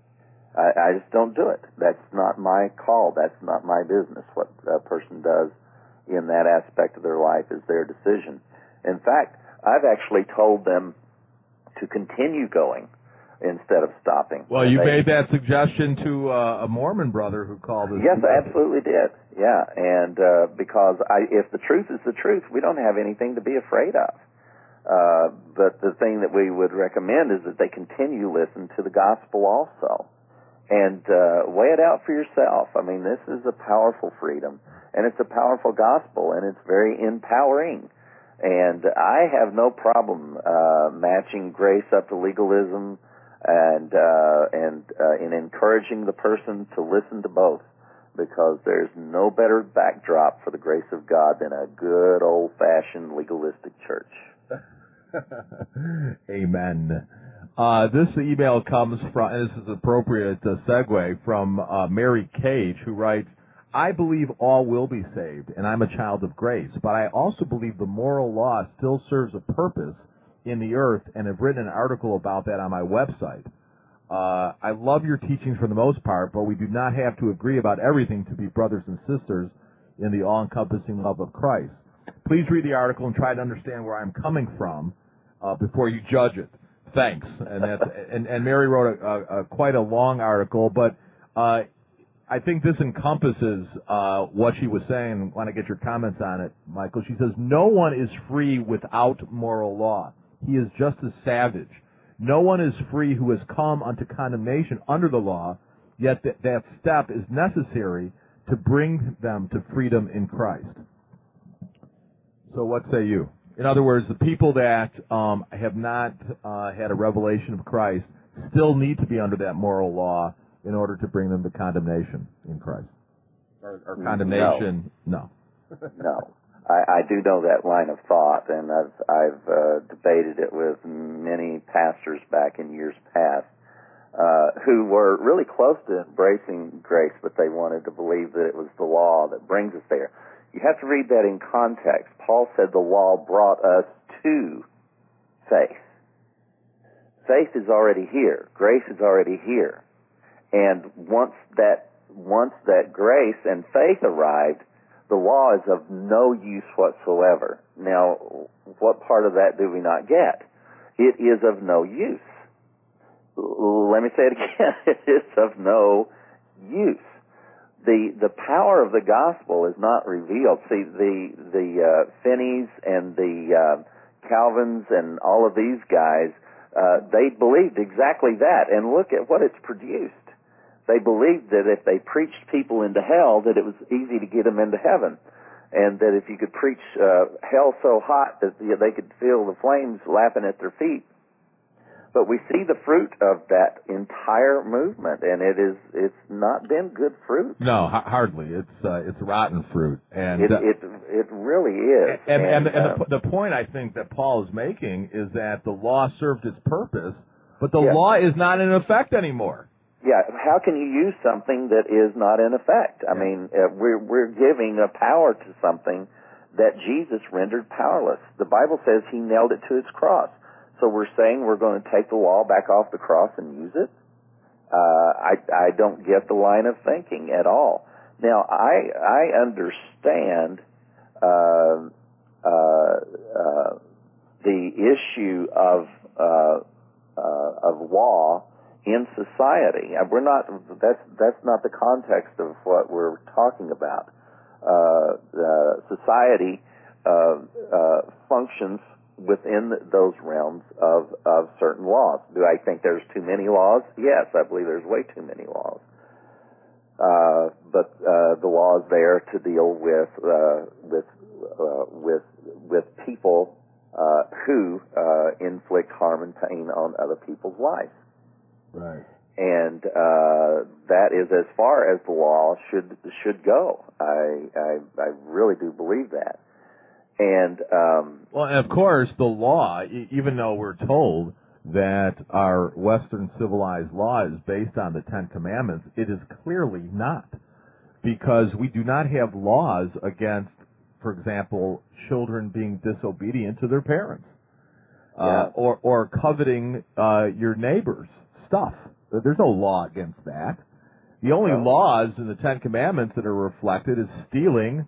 I, I just don't do it. That's not my call. That's not my business. What a person does in that aspect of their life is their decision. In fact, I've actually told them to continue going instead of stopping. Well, you they, made that suggestion to uh, a Mormon brother who called us. Yes, I absolutely did. Yeah, and uh, because I, if the truth is the truth, we don't have anything to be afraid of. Uh, but the thing that we would recommend is that they continue to listen to the gospel also. And uh, weigh it out for yourself. I mean, this is a powerful freedom, and it's a powerful gospel, and it's very empowering. And I have no problem uh, matching grace up to legalism and uh, and uh, in encouraging the person to listen to both, because there's no better backdrop for the grace of God than a good old-fashioned legalistic church. Amen. Uh, this email comes from, and this is an appropriate uh, segue, from uh, Mary Cage, who writes, I believe all will be saved, and I'm a child of grace, but I also believe the moral law still serves a purpose in the earth, and have written an article about that on my website. Uh, I love your teachings for the most part, but we do not have to agree about everything to be brothers and sisters in the all-encompassing love of Christ. Please read the article and try to understand where I'm coming from uh, before you judge it. Thanks. And that's, and, and Mary wrote a, a, a quite a long article, but uh, I think this encompasses uh, what she was saying. I want to get your comments on it, Michael. She says, no one is free without moral law. He is just as savage. No one is free who has come unto condemnation under the law, yet th- that step is necessary to bring them to freedom in Christ. So what say you? In other words, the people that um, have not uh, had a revelation of Christ still need to be under that moral law in order to bring them to condemnation in Christ. Or, or condemnation, no. No. no. I, I do know that line of thought, and I've, I've uh, debated it with many pastors back in years past uh, who were really close to embracing grace, but they wanted to believe that it was the law that brings us there. You have to read that in context. Paul said the law brought us to faith. Faith is already here. Grace is already here. And once that, once that grace and faith arrived, the law is of no use whatsoever. Now, what part of that do we not get? It is of no use. Let me say it again. It is of no use. The the power of the gospel is not revealed. See, the the uh, Finneys and the uh, Calvins and all of these guys, uh, they believed exactly that. And look at what it's produced. They believed that if they preached people into hell, that it was easy to get them into heaven. And that if you could preach uh, hell so hot that you know, they could feel the flames lapping at their feet. But we see the fruit of that entire movement, and it is, it's not been good fruit. No, ha- hardly. It's uh, it's rotten fruit. And it, uh, it, it really is. And, and, and, uh, and the, the point I think that Paul is making is that the law served its purpose, but the yeah. law is not in effect anymore. Yeah, how can you use something that is not in effect? I mean, uh, we're we're giving a power to something that Jesus rendered powerless. The Bible says he nailed it to his cross. So we're saying we're going to take the law back off the cross and use it? Uh, I I don't get the line of thinking at all. Now, I I understand uh, uh, uh, the issue of uh, uh, of law in society. We're not. That's that's not the context of what we're talking about. Uh, uh, society uh, uh, functions within those realms of of certain laws. Do I think there's too many laws? Yes, I believe there's way too many laws. Uh, but uh, the law is there to deal with uh, with uh, with with people uh, who uh, inflict harm and pain on other people's lives. Right. And uh, that is as far as the law should should go. I I, I really do believe that. And um, well, and of course, the law, e- even though we're told that our Western civilized law is based on the Ten Commandments, it is clearly not, because we do not have laws against, for example, children being disobedient to their parents, uh, yeah. or or coveting uh, your neighbor's stuff. There's no law against that. The only no. laws in the Ten Commandments that are reflected is stealing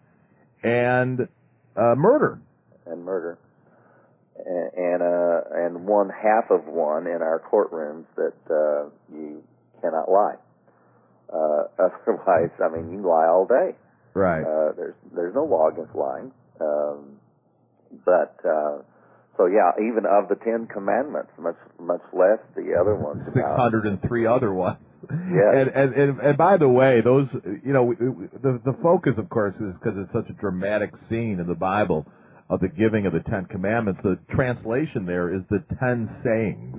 and uh, murder. And murder. And and, uh, and one half of one in our courtrooms that uh, you cannot lie. Uh, otherwise, I mean, you can lie all day. Right. Uh, there's there's no law against lying. Um, but uh, so yeah, even of the Ten Commandments, much much less the other ones. Six hundred and three other ones. Yeah. And, and and and by the way, those you know we, we, the the focus, of course, is because it's such a dramatic scene in the Bible of the giving of the Ten Commandments. The translation there is the Ten Sayings,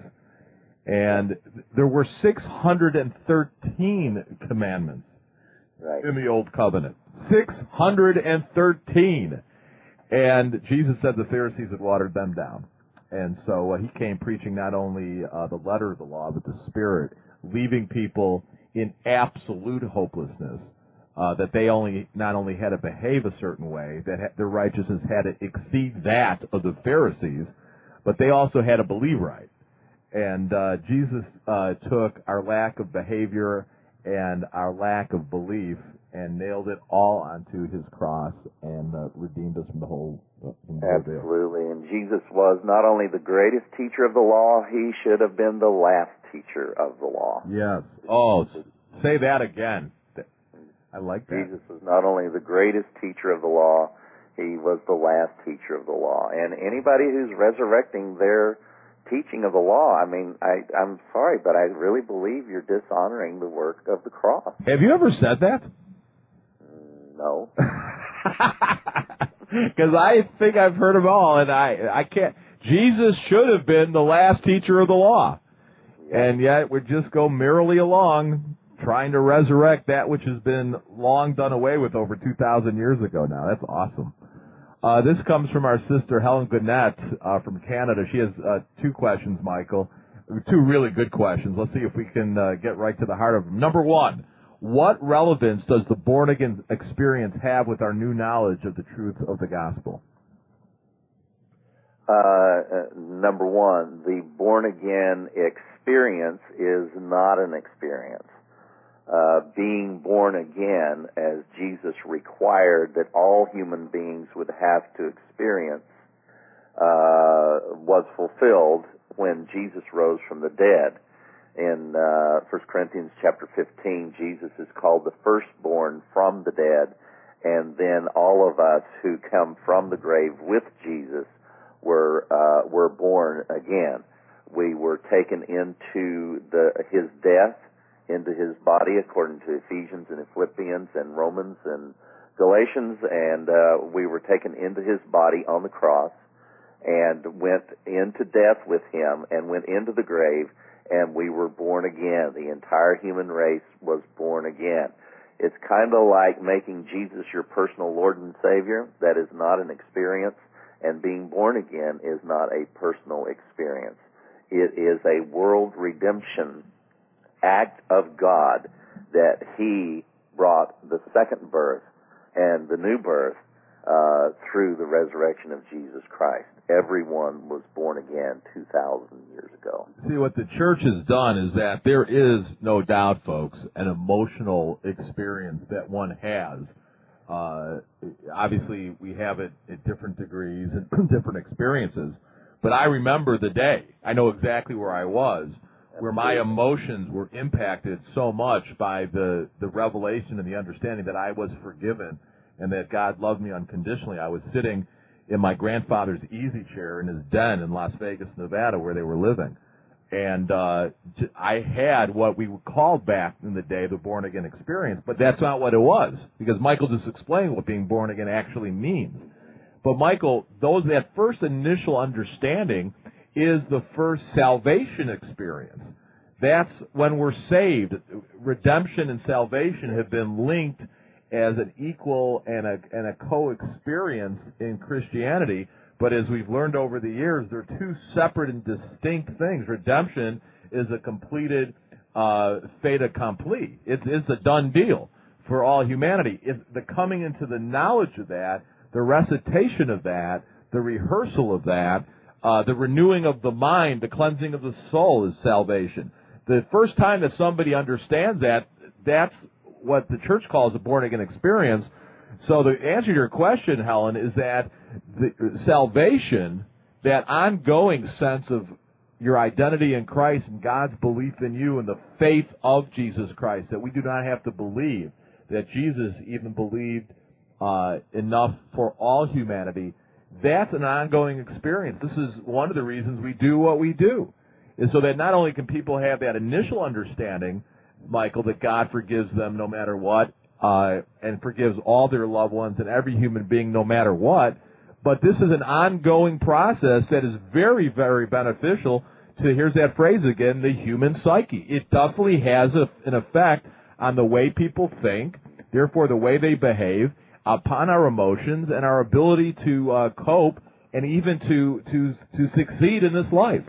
and there were six hundred and thirteen commandments right. in the Old Covenant. Six hundred and thirteen. And Jesus said the Pharisees had watered them down. And so uh, he came preaching not only uh, the letter of the law, but the spirit, leaving people in absolute hopelessness, uh, that they only not only had to behave a certain way, that ha- their righteousness had to exceed that of the Pharisees, but they also had to believe right. And uh, Jesus uh, took our lack of behavior and our lack of belief and nailed it all onto his cross and uh, redeemed us from the whole uh, from the Absolutely. And Jesus was not only the greatest teacher of the law, he should have been the last teacher of the law. Yes. Oh, say that again. I like that. Jesus was not only the greatest teacher of the law, he was the last teacher of the law. And anybody who's resurrecting their teaching of the law, I mean, I, I'm sorry, but I really believe you're dishonoring the work of the cross. Have you ever said that? No. Because I think I've heard them all, and I I can't. Jesus should have been the last teacher of the law, yeah. And yet we just go merrily along trying to resurrect that which has been long done away with over two thousand years ago now. That's awesome. Uh, this comes from our sister Helen Gannett uh, from Canada. She has uh, two questions, Michael. Two really good questions. Let's see if we can uh, get right to the heart of them. Number one, what relevance does the born-again experience have with our new knowledge of the truth of the gospel? Uh, uh, number one, the born-again experience is not an experience. Uh, being born again, as Jesus required that all human beings would have to experience, uh, was fulfilled when Jesus rose from the dead. In uh, First Corinthians chapter fifteen, Jesus is called the firstborn from the dead, and then all of us who come from the grave with Jesus were uh, were born again. We were taken into the his death, into his body, according to Ephesians and Philippians and Romans and Galatians, and uh, we were taken into his body on the cross and went into death with him and went into the grave, and we were born again. The entire human race was born again. It's kind of like making Jesus your personal Lord and Savior. That is not an experience, and being born again is not a personal experience. It is a world redemption act of God that he brought the second birth and the new birth uh, through the resurrection of Jesus Christ. Everyone was born again two thousand years ago. See, what the church has done is that there is, no doubt, folks, an emotional experience that one has. Uh, obviously, we have it at different degrees and different experiences, but I remember the day. I know exactly where I was, where my emotions were impacted so much by the, the revelation and the understanding that I was forgiven and that God loved me unconditionally. I was sitting in my grandfather's easy chair in his den in Las Vegas, Nevada, where they were living. And uh, I had what we called back in the day the born-again experience, but that's not what it was, because Michael just explained what being born again actually means. But Michael, those that first initial understanding is the first salvation experience. That's when we're saved. Redemption and salvation have been linked as an equal and a, and a co-experience in Christianity. But as we've learned over the years, they're two separate and distinct things. Redemption is a completed uh, fait accompli. It's, it's a done deal for all humanity. It's the coming into the knowledge of that, the recitation of that, the rehearsal of that, Uh, the renewing of the mind, the cleansing of the soul is salvation. The first time that somebody understands that, that's what the church calls a born-again experience. So the answer to your question, Helen, is that the salvation, that ongoing sense of your identity in Christ and God's belief in you and the faith of Jesus Christ, that we do not have to believe, that Jesus even believed uh, enough for all humanity, that's an ongoing experience. This is one of the reasons we do what we do, is so that not only can people have that initial understanding, Michael, that God forgives them no matter what, uh, and forgives all their loved ones and every human being no matter what, but this is an ongoing process that is very, very beneficial to, here's that phrase again, the human psyche. It definitely has a, an effect on the way people think, therefore the way they behave, upon our emotions and our ability to uh, cope and even to to to succeed in this life.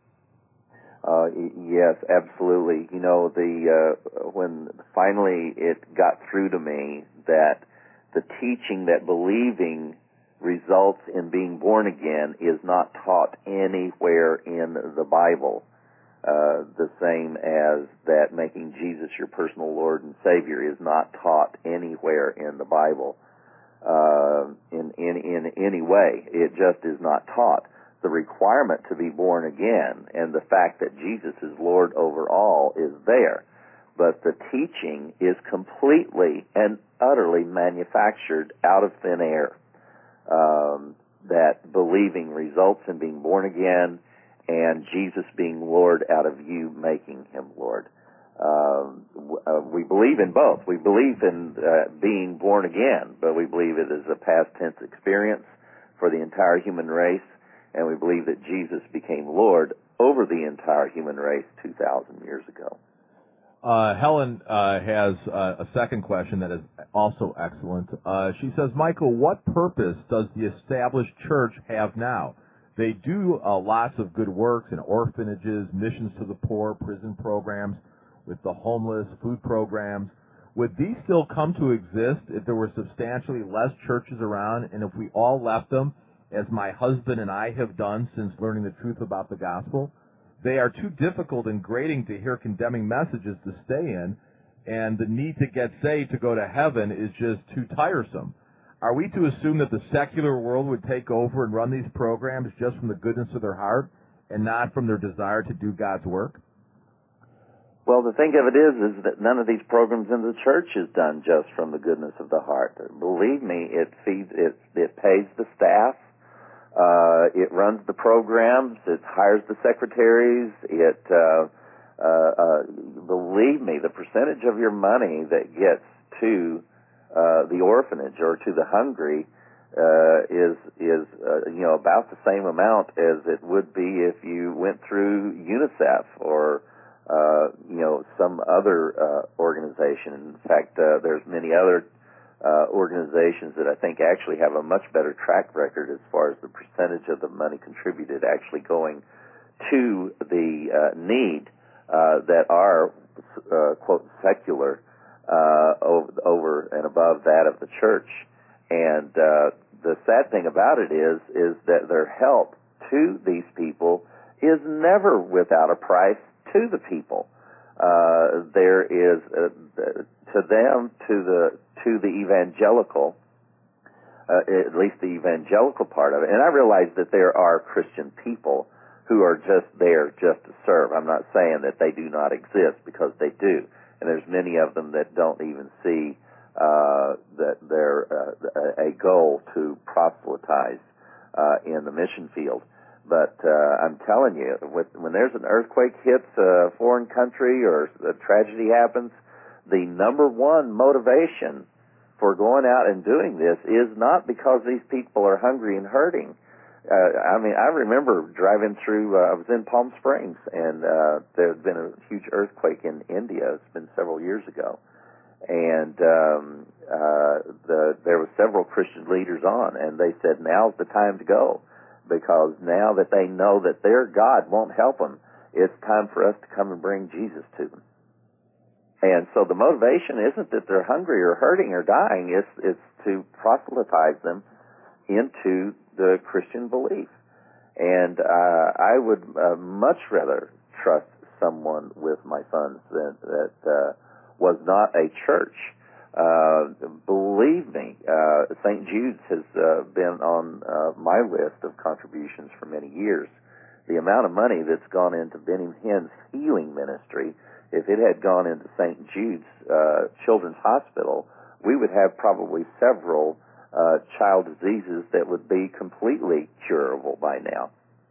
Uh, yes, absolutely. You know, the uh, when finally it got through to me that the teaching that believing results in being born again is not taught anywhere in the Bible. Uh, the same as that making Jesus your personal Lord and Savior is not taught anywhere in the Bible. Uh, in, in, in any way. It just is not taught. The requirement to be born again and the fact that Jesus is Lord over all is there. But the teaching is completely and utterly manufactured out of thin air. Um, that believing results in being born again and Jesus being Lord out of you making him Lord. Um, uh, we believe in both. We believe in uh, being born again, but we believe it is a past tense experience for the entire human race, and we believe that Jesus became Lord over the entire human race two thousand years ago. Uh, Helen uh, has uh, a second question that is also excellent. Uh, she says, Michael, what purpose does the established church have now? They do uh, lots of good works in orphanages, missions to the poor, prison programs with the homeless, food programs. Would these still come to exist if there were substantially less churches around and if we all left them, as my husband and I have done since learning the truth about the gospel? They are too difficult and grating to hear condemning messages to stay in, and the need to get saved to go to heaven is just too tiresome. Are we to assume that the secular world would take over and run these programs just from the goodness of their heart and not from their desire to do God's work? Well, the thing of it is, is that none of these programs in the church is done just from the goodness of the heart. Believe me, it feeds, it, it pays the staff, uh, it runs the programs, it hires the secretaries, it, uh, uh, uh, believe me, the percentage of your money that gets to uh, the orphanage or to the hungry uh, is, is, uh, you know, about the same amount as it would be if you went through UNICEF or Uh, you know, some other uh, organization. In fact, uh, there's many other uh, organizations that I think actually have a much better track record as far as the percentage of the money contributed actually going to the uh, need uh, that are, uh, quote, secular uh, over, over and above that of the church. And uh, the sad thing about it is, is that their help to these people is never without a price to the people. Uh, there is uh, to them, to the to the evangelical, uh, at least the evangelical part of it. And I realize that there are Christian people who are just there just to serve. I'm not saying that they do not exist, because they do, and there's many of them that don't even see uh, that they're uh, a goal to proselytize uh, in the mission field. But uh, I'm telling you, with, when there's an earthquake hits a foreign country or a tragedy happens, the number one motivation for going out and doing this is not because these people are hungry and hurting. Uh, I mean, I remember driving through, uh, I was in Palm Springs, and uh, there had been a huge earthquake in India. It's been several years ago. And um, uh, the, there were several Christian leaders on, and they said, now's the time to go. Because now that they know that their God won't help them, it's time for us to come and bring Jesus to them. And so the motivation isn't that they're hungry or hurting or dying, it's, it's to proselytize them into the Christian belief. And uh, I would uh, much rather trust someone with my funds than, that uh, was not a church. Uh, believe me, uh, Saint Jude's has uh, been on uh, my list of contributions for many years. The amount of money that's gone into Benny Hinn's healing ministry, if it had gone into Saint Jude's uh, Children's Hospital, we would have probably several uh, child diseases that would be completely curable by now.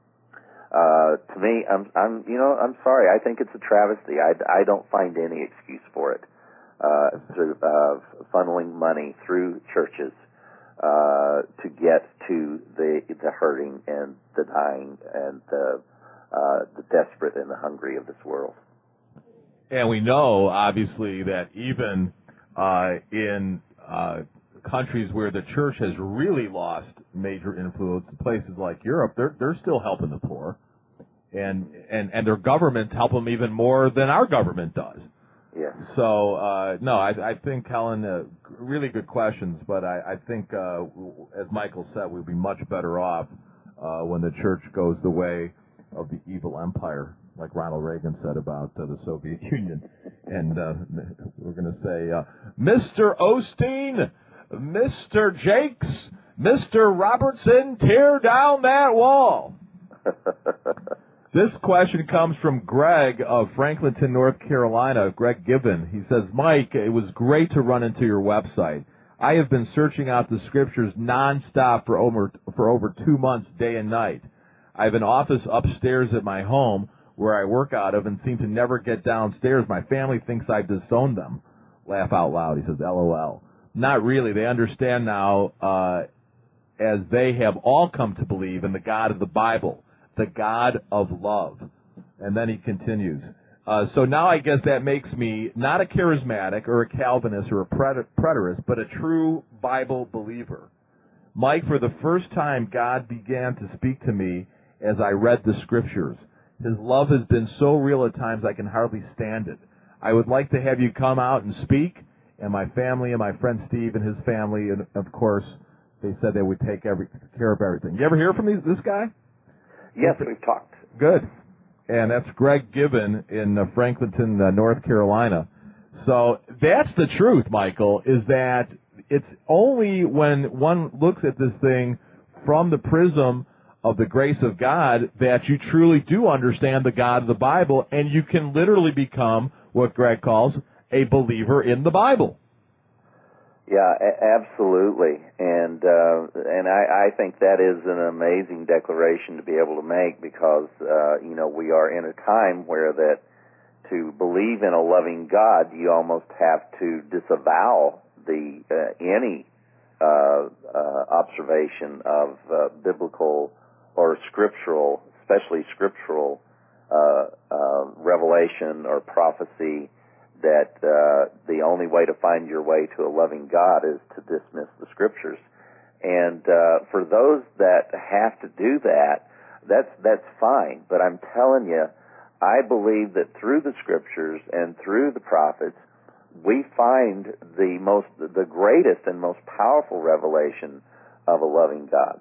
Uh, to me, I'm, I'm, you know, I'm sorry. I think it's a travesty. I, I don't find any excuse for it. Uh, through uh, funneling money through churches uh, to get to the the hurting and the dying and the uh, the desperate and the hungry of this world. And we know, obviously, that even uh, in uh, countries where the church has really lost major influence, places like Europe, they're they're still helping the poor, and and and their governments help them even more than our government does. Yeah. So, uh, no, I, I think, Helen, uh, really good questions, but I, I think, uh, as Michael said, we'd be much better off uh, when the church goes the way of the evil empire, like Ronald Reagan said about uh, the Soviet Union. And uh, we're going to say, uh, Mister Osteen, Mister Jakes, Mister Robertson, tear down that wall. This question comes from Greg of Franklinton, North Carolina, Greg Gibbon. He says, Mike, it was great to run into your website. I have been searching out the scriptures nonstop for over, for over two months, day and night. I have an office upstairs at my home where I work out of and seem to never get downstairs. My family thinks I've disowned them. Laugh out loud. He says, LOL. Not really. They understand now, uh, as they have all come to believe in the God of the Bible, the God of love. And then he continues, Uh, so now I guess that makes me not a charismatic or a Calvinist or a preterist, but a true Bible believer. Mike, for the first time, God began to speak to me as I read the Scriptures. His love has been so real at times I can hardly stand it. I would like to have you come out and speak, and my family and my friend Steve and his family, and of course, they said they would take every, care of everything. You ever hear from these, this guy? Yes, we've talked. Good. And that's Greg Gibbon in uh, Franklinton, uh, North Carolina. So that's the truth, Michael, is that it's only when one looks at this thing from the prism of the grace of God that you truly do understand the God of the Bible, and you can literally become what Greg calls a believer in the Bible. Yeah, a- absolutely, and uh, and I, I think that is an amazing declaration to be able to make, because uh, you know, we are in a time where that to believe in a loving God, you almost have to disavow the uh, any uh, uh, observation of uh, biblical or scriptural, especially scriptural uh, uh, revelation or prophecy, that uh, the only way to find your way to a loving God is to dismiss the Scriptures. And uh, for those that have to do that, that's that's fine. But I'm telling you, I believe that through the Scriptures and through the prophets, we find the most, the greatest and most powerful revelation of a loving God.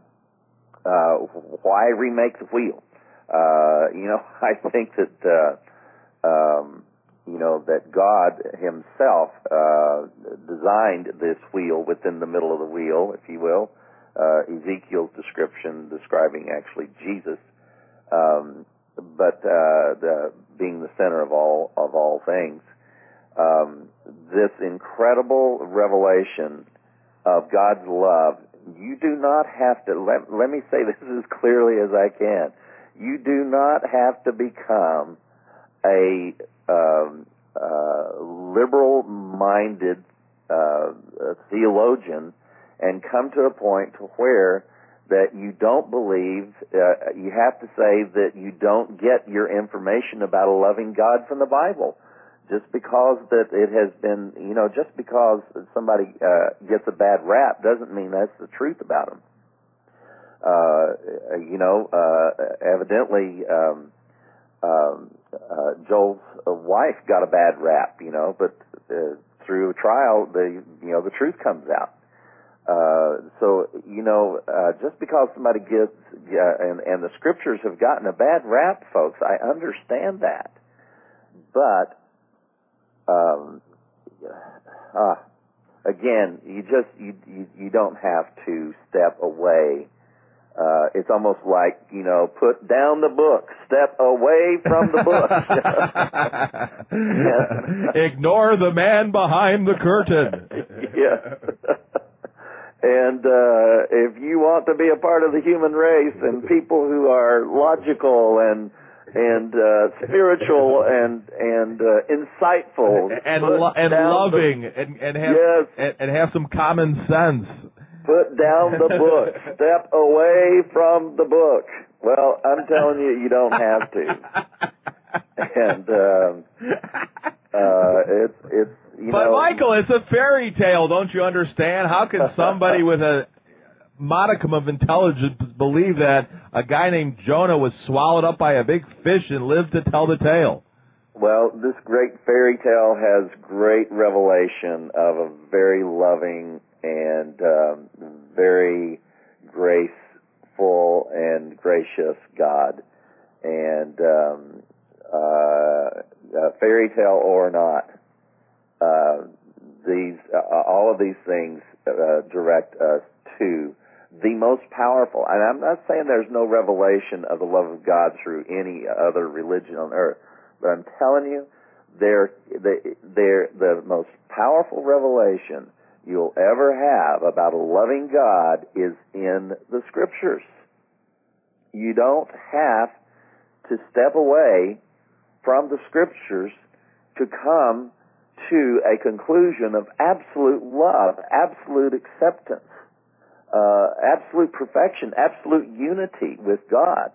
Uh, why remake the wheel? Uh, you know, I think that uh, um, you know, that God himself uh, designed this wheel within the middle of the wheel, if you will. Uh, Ezekiel's description describing actually Jesus, um, but uh, the, being the center of all of all things. Um, this incredible revelation of God's love, you do not have to, let, let me say this as clearly as I can, you do not have to become a Um, uh, liberal-minded uh, theologian and come to a point to where that you don't believe, uh, you have to say that you don't get your information about a loving God from the Bible. Just because that it has been, you know, just because somebody uh, gets a bad rap doesn't mean that's the truth about them. Uh, you know, uh, evidently, um, Um, uh, Joel's uh, wife got a bad rap, you know, but uh, through a trial, the you know the truth comes out. Uh, so you know, uh, just because somebody gets uh, and and the Scriptures have gotten a bad rap, folks, I understand that, but um, uh, again, you just you, you you don't have to step away. Uh, it's almost like, you know, put down the book, step away from the book. Ignore the man behind the curtain. Yeah. And uh, if you want to be a part of the human race and people who are logical and and uh, spiritual and and uh, insightful and lo- and loving the, and and have yes. and, and have some common sense. Put down the book. Step away from the book. Well, I'm telling you, you don't have to. And um, uh, it's it's you but know. But Michael, it's a fairy tale. Don't you understand? How can somebody with a modicum of intelligence believe that a guy named Jonah was swallowed up by a big fish and lived to tell the tale? Well, this great fairy tale has great revelation of a very loving and um, very graceful and gracious God. And um, uh, uh, fairy tale or not, uh, these uh, all of these things uh, direct us to the most powerful. And I'm not saying there's no revelation of the love of God through any other religion on earth, but I'm telling you, they're, they're the most powerful revelation you'll ever have about a loving God is in the Scriptures. You don't have to step away from the Scriptures to come to a conclusion of absolute love, absolute acceptance, uh, absolute perfection, absolute unity with God.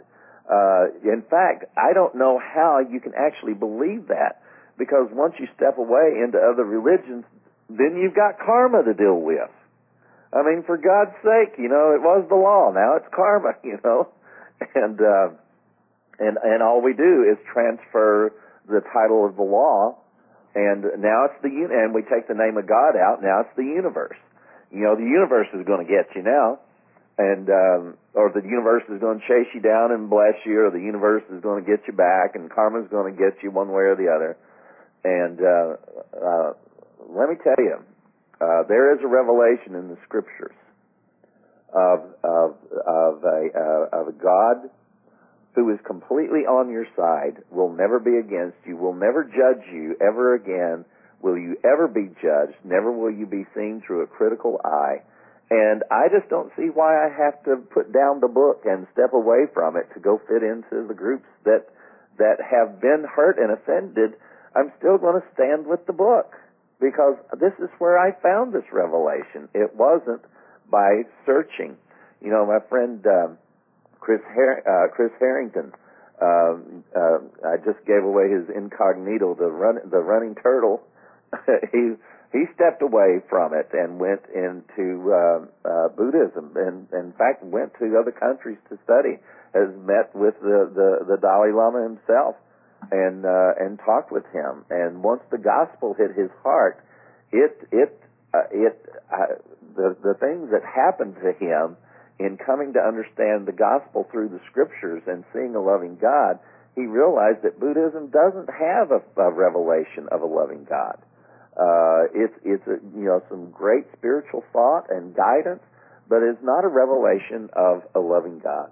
Uh, in fact, I don't know how you can actually believe that, because once you step away into other religions, then you've got karma to deal with. I mean, for God's sake, you know, it was the law. Now it's karma, you know. And, uh, and, and all we do is transfer the title of the law, and now it's the, and we take the name of God out, now it's the universe. You know, the universe is going to get you now, and, um, or the universe is going to chase you down and bless you, or the universe is going to get you back, and karma's going to get you one way or the other. And, uh, uh, let me tell you, Uh, there is a revelation in the scriptures of of of a uh, of a God who is completely on your side, will never be against you, will never judge you ever again. Will you ever be judged? Never will you be seen through a critical eye. And I just don't see why I have to put down the book and step away from it to go fit into the groups that that have been hurt and offended. I'm still going to stand with the book, because this is where I found this revelation. It wasn't by searching. You know, my friend uh, Chris Her- uh, Chris Harrington, uh, uh, I just gave away his incognito, the run the running turtle. he he stepped away from it and went into uh, uh, Buddhism, and, and in fact went to other countries to study. Has met with the the, the Dalai Lama himself, and uh, and talked with him. And once the gospel hit his heart, it it uh, it uh, the the things that happened to him in coming to understand the gospel through the scriptures and seeing a loving God, he realized that Buddhism doesn't have a, a revelation of a loving God. Uh, it's it's a, you know, some great spiritual thought and guidance, but it's not a revelation of a loving God.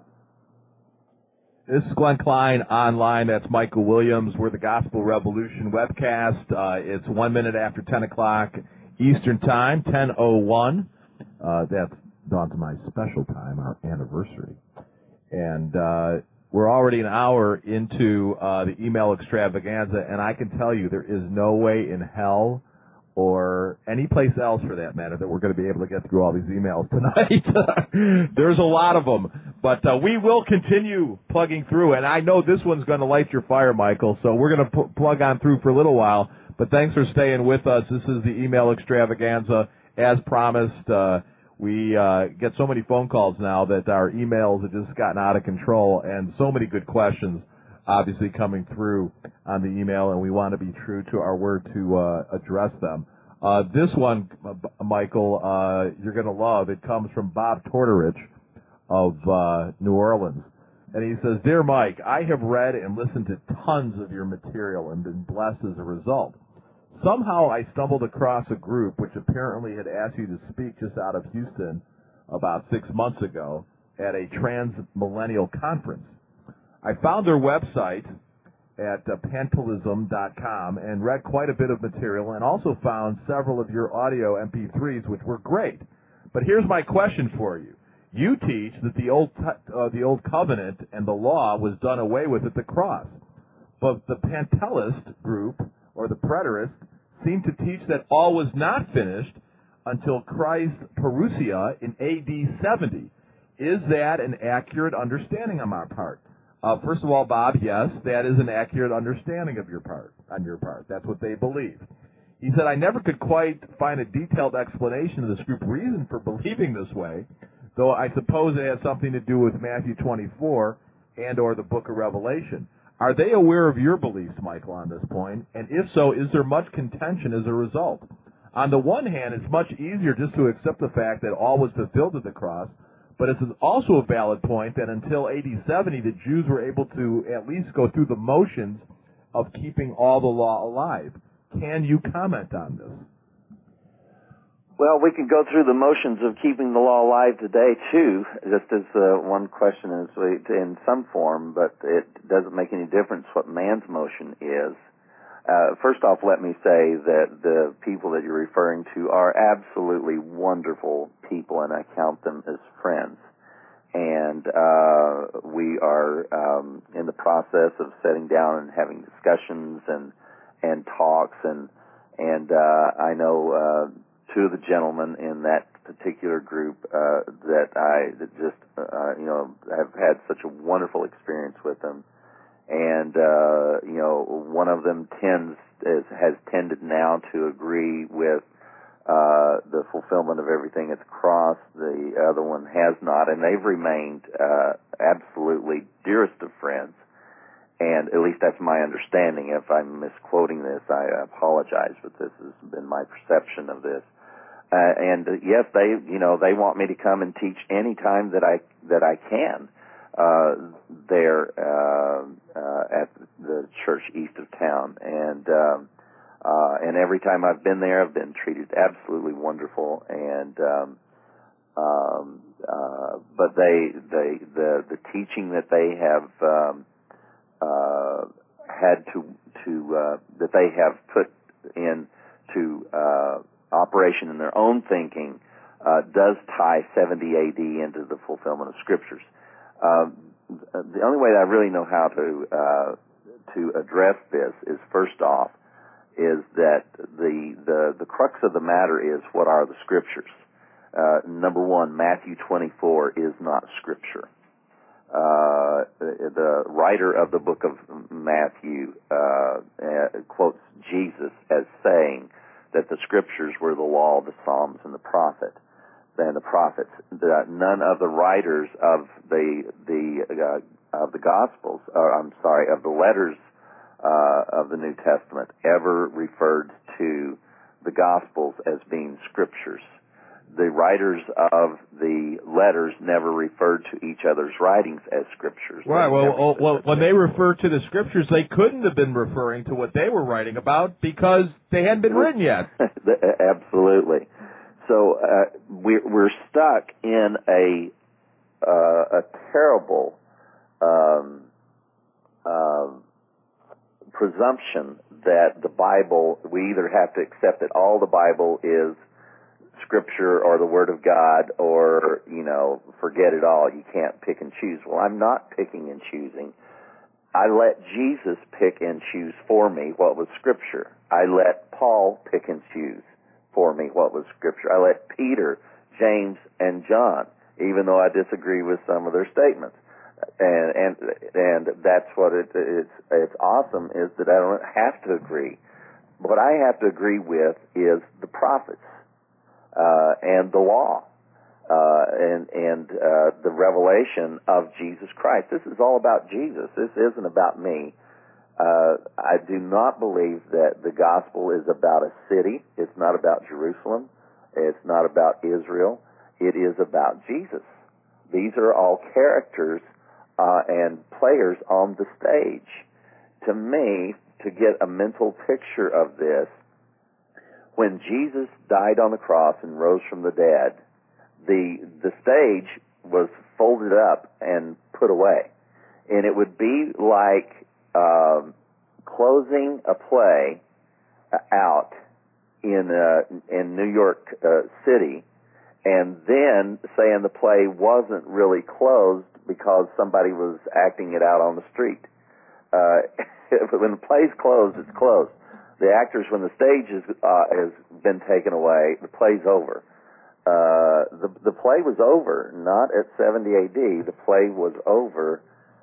This is Glenn Klein online. That's Michael Williams. We're the Gospel Revolution webcast. Uh, it's one minute after ten o'clock Eastern Time, ten oh one. Uh, that's dawn's my special time, our anniversary. And uh, we're already an hour into uh, the email extravaganza, and I can tell you there is no way in hell or any place else, for that matter, that we're going to be able to get through all these emails tonight. There's a lot of them. But uh, we will continue plugging through, and I know this one's going to light your fire, Michael, so we're going to p- plug on through for a little while. But thanks for staying with us. This is the email extravaganza. As promised, uh, we uh, get so many phone calls now that our emails have just gotten out of control, and so many good questions obviously coming through on the email, and we want to be true to our word to uh, address them. Uh, this one, uh, Michael, uh, you're going to love. It comes from Bob Tortorich of uh, New Orleans. And he says, Dear Mike, I have read and listened to tons of your material and been blessed as a result. Somehow I stumbled across a group which apparently had asked you to speak just out of Houston about six months ago at a trans-millennial conference. I found their website at uh, pantelism dot com and read quite a bit of material, and also found several of your audio M P threes, which were great. But here's my question for you. You teach that the old uh, the old covenant and the law was done away with at the cross. But the Pantelist group, or the preterists, seem to teach that all was not finished until Christ's parousia in A D seventy. Is that an accurate understanding on our part? Uh, first of all, Bob, yes, that is an accurate understanding of your part, on your part. That's what they believe. He said, I never could quite find a detailed explanation of this group reason for believing this way, though I suppose it has something to do with Matthew twenty-four and or the book of Revelation. Are they aware of your beliefs, Michael, on this point? And if so, is there much contention as a result? On the one hand, it's much easier just to accept the fact that all was fulfilled at the cross, but it's also a valid point that until A D seventy, the Jews were able to at least go through the motions of keeping all the law alive. Can you comment on this? Well, we can go through the motions of keeping the law alive today, too, just as uh, one question is in some form, but it doesn't make any difference what man's motion is. Uh, first off, let me say that the people that you're referring to are absolutely wonderful people, and I count them as friends. And uh, we are um, in the process of sitting down and having discussions and and talks, and and uh, I know uh, two of the gentlemen in that particular group uh, that I that just uh, you know have had such a wonderful experience with them, and uh, you know one of them tends is, has tended now to agree with uh, the fulfillment of everything at the cross. The other one has not, and they've remained uh, absolutely dearest of friends. And at least that's my understanding. If I'm misquoting this, I apologize, but this has been my perception of this. Uh, and uh, yes, they, you know, they want me to come and teach any time that I that I can uh, there uh, uh, at the church east of town. And um, uh, and every time I've been there, I've been treated absolutely wonderful. And um, um, uh, but they, they, the the teaching that they have. Um, Uh, had to to uh, that they have put into uh, operation in their own thinking uh, does tie seventy A D into the fulfillment of Scriptures. Uh, the only way that I really know how to uh, to address this is, first off, is that the the the crux of the matter is, what are the Scriptures? Uh, number one, Matthew twenty-four is not Scripture. Uh, the writer of the book of Matthew uh, uh, quotes Jesus as saying that the Scriptures were the law, the Psalms, and the prophet, and the prophets. The, none of the writers of the the uh, of the Gospels, or I'm sorry, of the letters uh, of the New Testament ever referred to the Gospels as being Scriptures. The writers of the letters never referred to each other's writings as Scriptures. Right. Well, well, well, when they referred to the Scriptures, they couldn't have been referring to what they were writing about because they hadn't been written yet. Absolutely. So uh, we're, we're stuck in a uh, a terrible um, uh, presumption that the Bible, we either have to accept that all the Bible is Scripture or the Word of God, or, you know, forget it all. You can't pick and choose. Well, I'm not picking and choosing. I let Jesus pick and choose for me what was Scripture. I let Paul pick and choose for me what was Scripture. I let Peter, James, and John, even though I disagree with some of their statements. And and and that's what it, it's it's awesome, is that I don't have to agree. What I have to agree with is the prophets. Uh, and the law, uh, and and uh, the revelation of Jesus Christ. This is all about Jesus. This isn't about me. Uh, I do not believe that the gospel is about a city. It's not about Jerusalem. It's not about Israel. It is about Jesus. These are all characters uh, and players on the stage. To me, to get a mental picture of this, when Jesus died on the cross and rose from the dead, the the stage was folded up and put away. And it would be like um, closing a play out in uh, in New York uh, City, and then saying the play wasn't really closed because somebody was acting it out on the street. Uh, when the play's closed, it's closed. The actors, when the stage is, uh, has been taken away, the play's over. Uh, the, the play was over, not at seventy A D. The play was over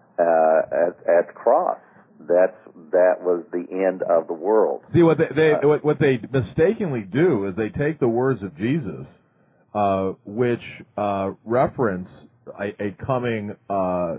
uh, at, at the cross. That's that was the end of the world. See, what they, they uh, what, what they mistakenly do is they take the words of Jesus, uh, which uh, reference a, a coming uh,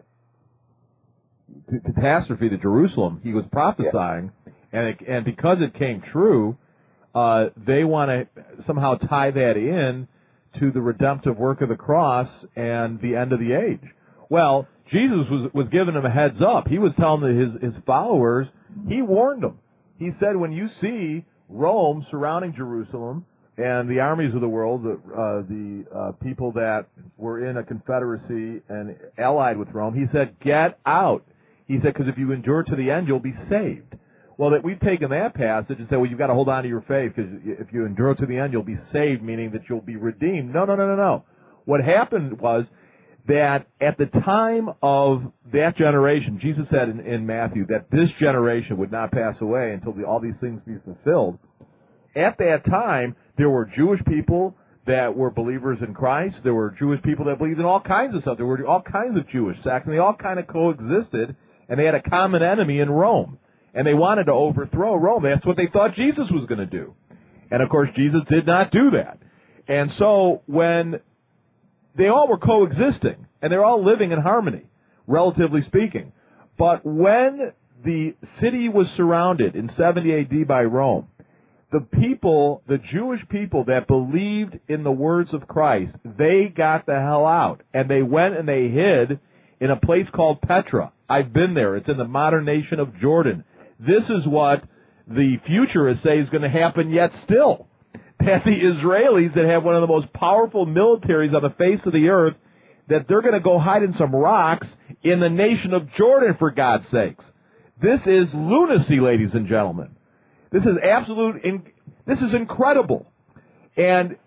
catastrophe to Jerusalem. He was prophesying. Yeah. And it, and because it came true, uh, they want to somehow tie that in to the redemptive work of the cross and the end of the age. Well, Jesus was was giving them a heads up. He was telling his his followers. He warned them. He said, when you see Rome surrounding Jerusalem and the armies of the world, the uh, the uh, people that were in a confederacy and allied with Rome, he said, get out. He said, because if you endure to the end, you'll be saved. Well, that we've taken that passage and said, well, you've got to hold on to your faith, because if you endure to the end, you'll be saved, meaning that you'll be redeemed. No, no, no, no, no. What happened was that at the time of that generation, Jesus said in, in Matthew that this generation would not pass away until the, all these things be fulfilled. At that time, there were Jewish people, that were believers in Christ. There were Jewish people that believed in all kinds of stuff. There were all kinds of Jewish sects, and they all kind of coexisted, and they had a common enemy in Rome. And they wanted to overthrow Rome. That's what they thought Jesus was going to do. And, of course, Jesus did not do that. And so when they all were coexisting, and they're all living in harmony, relatively speaking. But when the city was surrounded in seventy A D by Rome, the people, the Jewish people that believed in the words of Christ, they got the hell out. And they went and they hid in a place called Petra. I've been there. It's in the modern nation of Jordan. This is what the futurists say is going to happen yet still. That the Israelis that have one of the most powerful militaries on the face of the earth, that they're going to go hide in some rocks in the nation of Jordan, for God's sakes. This is lunacy, ladies and gentlemen. This is absolute, in, this is incredible. And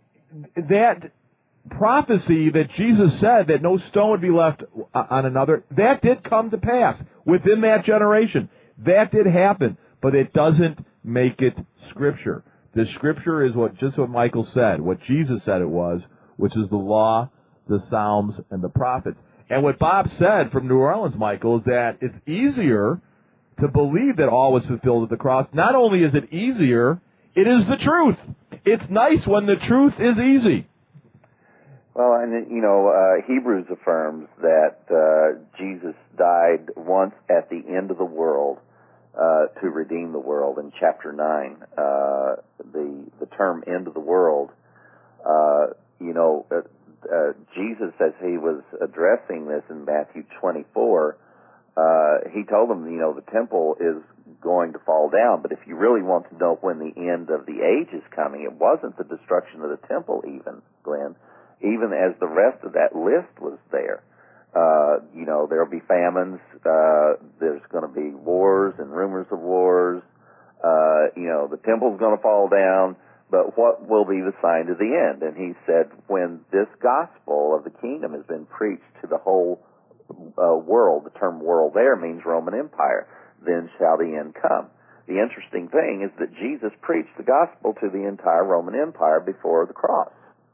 that prophecy that Jesus said that no stone would be left on another, that did come to pass within that generation. That did happen, but it doesn't make it Scripture. The Scripture is what just what Michael said, what Jesus said it was, which is the law, the Psalms, and the prophets. And what Bob said from New Orleans, Michael, is that it's easier to believe that all was fulfilled at the cross. Not only is it easier, it is the truth. It's nice when the truth is easy. Well, and, you know, uh, Hebrews affirms that uh, Jesus died once at the end of the world uh, to redeem the world. In chapter nine, uh, the the term end of the world, uh, you know, uh, uh, Jesus, as he was addressing this in Matthew twenty-four, uh, he told them, you know, the temple is going to fall down, but if you really want to know when the end of the age is coming, it wasn't the destruction of the temple even, Glenn. Even as the rest of that list was there. Uh, you know, there'll be famines, uh, there's going to be wars and rumors of wars, uh, you know, the temple's going to fall down, but what will be the sign of the end? And he said, when this gospel of the kingdom has been preached to the whole uh, world, the term world there means Roman Empire, then shall the end come. The interesting thing is that Jesus preached the gospel to the entire Roman Empire before the cross.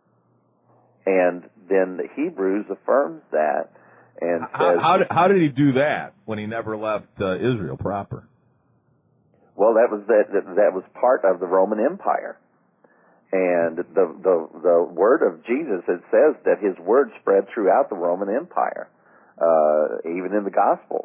And then the Hebrews affirms that and how, says... How did, how did he do that when he never left uh, Israel proper? Well, that was that, that that was part of the Roman Empire. And the, the, the word of Jesus, it says that his word spread throughout the Roman Empire, uh, even in the Gospels.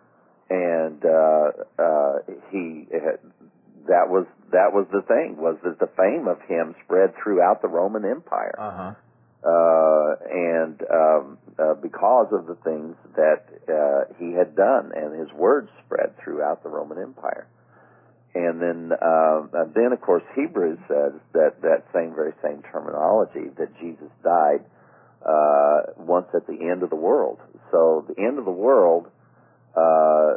And uh, uh, he... that was that was the thing, was that the fame of him spread throughout the Roman Empire. Uh-huh. Uh, and um, uh, because of the things that uh, he had done, and his words spread throughout the Roman Empire. And then, uh, and then of course, Hebrews says that that same, very same terminology, that Jesus died uh, once at the end of the world. So the end of the world, uh,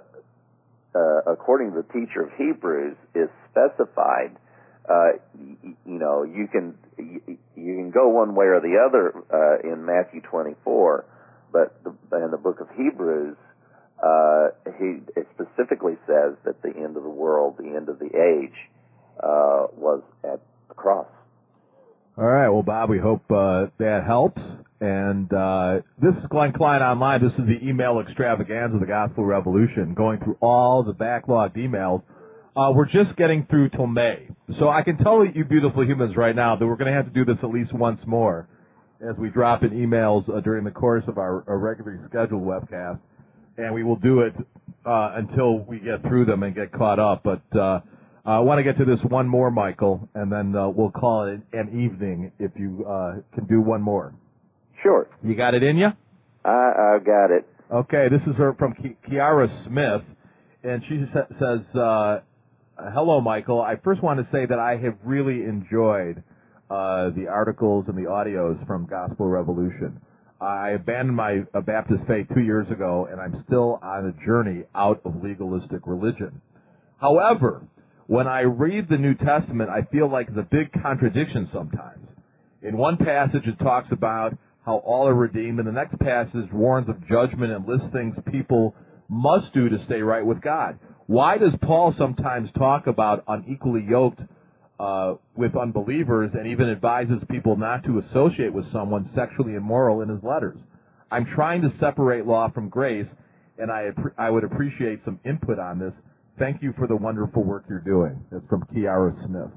uh, according to the teacher of Hebrews, is specified. Uh, you, you know, you can you, you can go one way or the other uh, in Matthew twenty-four, but the, in the book of Hebrews, uh, he it specifically says that the end of the world, the end of the age, uh, was at the cross. All right, well, Bob, we hope uh, that helps. And uh, this is Glenn Klein Online. This is the email extravaganza of the Gospel Revolution, going through all the backlogged emails. Uh, we're just getting through till May. So I can tell you beautiful humans right now that we're going to have to do this at least once more as we drop in emails uh, during the course of our, our regularly scheduled webcast. And we will do it uh, until we get through them and get caught up. But uh, I want to get to this one more, Michael, and then uh, we'll call it an evening if you uh, can do one more. Sure. You got it in you? I, I got it. Okay, this is her from Ki- Kiara Smith, and she sa- says... Uh, Uh, hello, Michael. I first want to say that I have really enjoyed uh, the articles and the audios from Gospel Revolution. I abandoned my uh, Baptist faith two years ago, and I'm still on a journey out of legalistic religion. However, when I read the New Testament, I feel like it's a big contradiction sometimes. In one passage, it talks about how all are redeemed, and the next passage warns of judgment and lists things people must do to stay right with God. Why does Paul sometimes talk about unequally yoked uh, with unbelievers and even advises people not to associate with someone sexually immoral in his letters. I'm trying to separate law from grace, and I, I would appreciate some input on this. Thank you for the wonderful work you're doing. That's from Kiara Smith.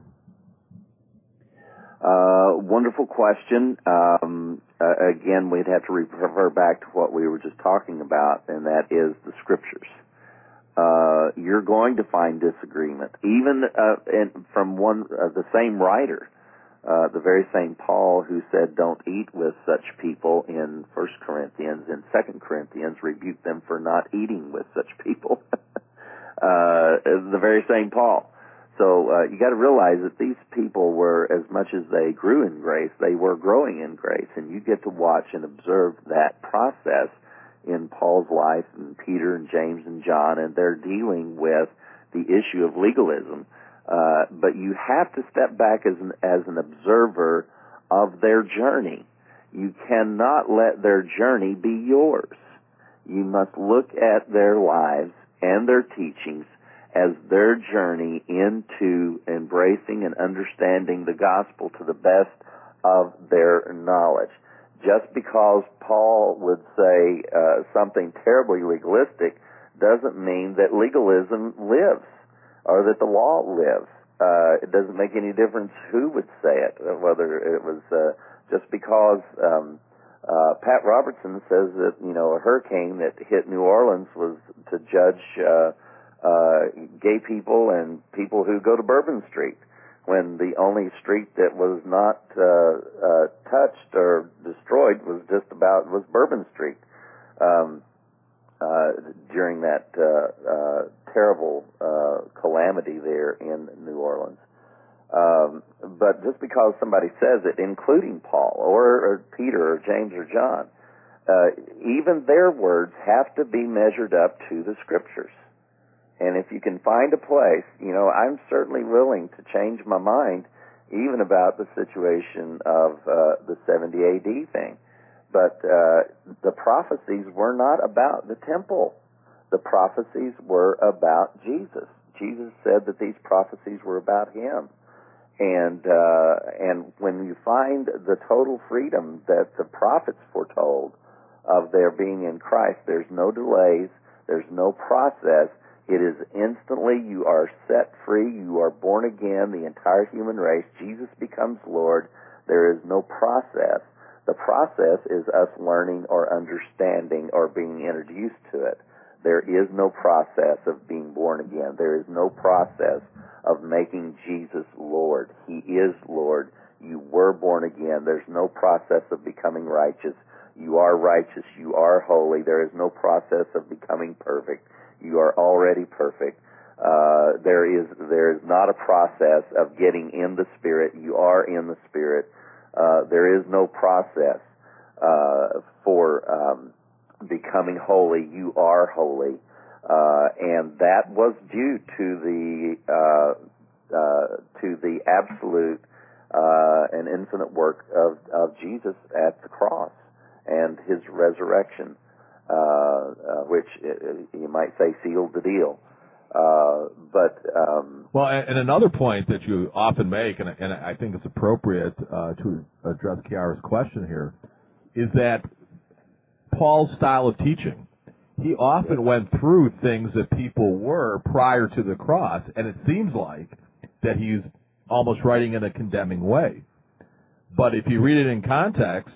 Uh, wonderful question. Um, uh, again, we'd have to refer back to what we were just talking about, and that is the Scriptures. Uh, you're going to find disagreement, even uh, in, from one uh, the same writer, uh, the very same Paul who said, "Don't eat with such people" in First Corinthians. In Second Corinthians, rebuke them for not eating with such people. uh, the very same Paul. So uh, you got to realize that these people were, as much as they grew in grace, they were growing in grace, and you get to watch and observe that process in Paul's life, and Peter and James and John, and they're dealing with the issue of legalism. Uh, but you have to step back as an, as an observer of their journey. You cannot let their journey be yours. You must look at their lives and their teachings as their journey into embracing and understanding the gospel to the best of their knowledge. Just because Paul would say uh, something terribly legalistic doesn't mean that legalism lives or that the law lives. Uh, it doesn't make any difference who would say it, whether it was uh, just because um, uh, Pat Robertson says that, you know, a hurricane that hit New Orleans was to judge uh, uh, gay people and people who go to Bourbon Street, when the only street that was not uh, uh, touched or destroyed was just about was Bourbon Street um, uh, during that uh, uh, terrible uh, calamity there in New Orleans. Um, but just because somebody says it, including Paul or, or Peter or James or John, uh, even their words have to be measured up to the Scriptures. And if you can find a place, you know, I'm certainly willing to change my mind even about the situation of uh, the seventy A D thing. But uh, the prophecies were not about the temple. The prophecies were about Jesus. Jesus said that these prophecies were about him. And uh, and when you find the total freedom that the prophets foretold of their being in Christ, there's no delays, there's no process. It is instantly, you are set free, you are born again, the entire human race. Jesus becomes Lord. There is no process. The process is us learning or understanding or being introduced to it. There is no process of being born again. There is no process of making Jesus Lord. He is Lord. You were born again. There's no process of becoming righteous. You are righteous. You are holy. There is no process of becoming perfect. You are already perfect. Uh, there is there is not a process of getting in the Spirit. You are in the Spirit. Uh, there is no process uh, for um, becoming holy. You are holy, uh, and that was due to the uh, uh, to the absolute uh, and infinite work of, of Jesus at the cross and his resurrection. Uh, uh, which uh, you might say sealed the deal. Uh, but um, well, and, and another point that you often make, and, and I think it's appropriate uh, to address Kiara's question here, is that Paul's style of teaching, he often went through things that people were prior to the cross, and it seems like that he's almost writing in a condemning way. But if you read it in context,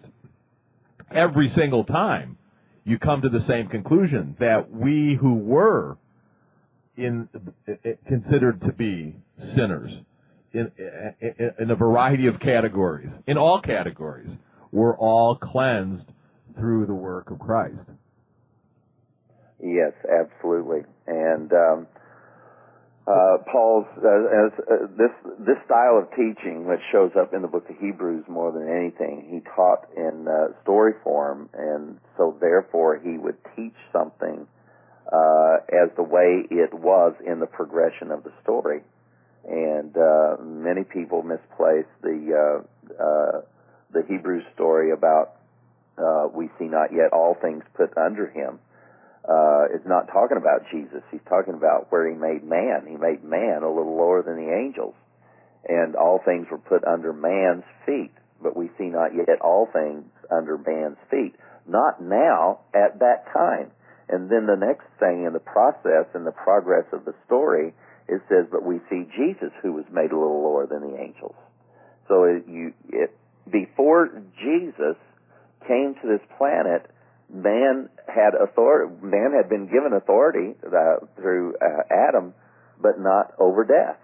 every single time, you come to the same conclusion, that we who were in considered to be sinners in, in, in a variety of categories, in all categories, were all cleansed through the work of Christ. Yes, absolutely. And um, uh, Paul's uh, as, uh, this this style of teaching, which shows up in the book of Hebrews more than anything, he taught in uh, story form, and so therefore he would teach something uh, as the way it was in the progression of the story. And uh, many people misplace the uh, uh, the Hebrews story about uh, we see not yet all things put under him. Uh, is not talking about Jesus. He's talking about where he made man. He made man a little lower than the angels. and all things were put under man's feet, but we see not yet all things under man's feet. Not now, at that time. And then the next thing in the process, in the progress of the story, it says, but we see Jesus, who was made a little lower than the angels. So it, you, it, before Jesus came to this planet, man had authority. Man had been given authority uh, through uh, Adam, but not over death.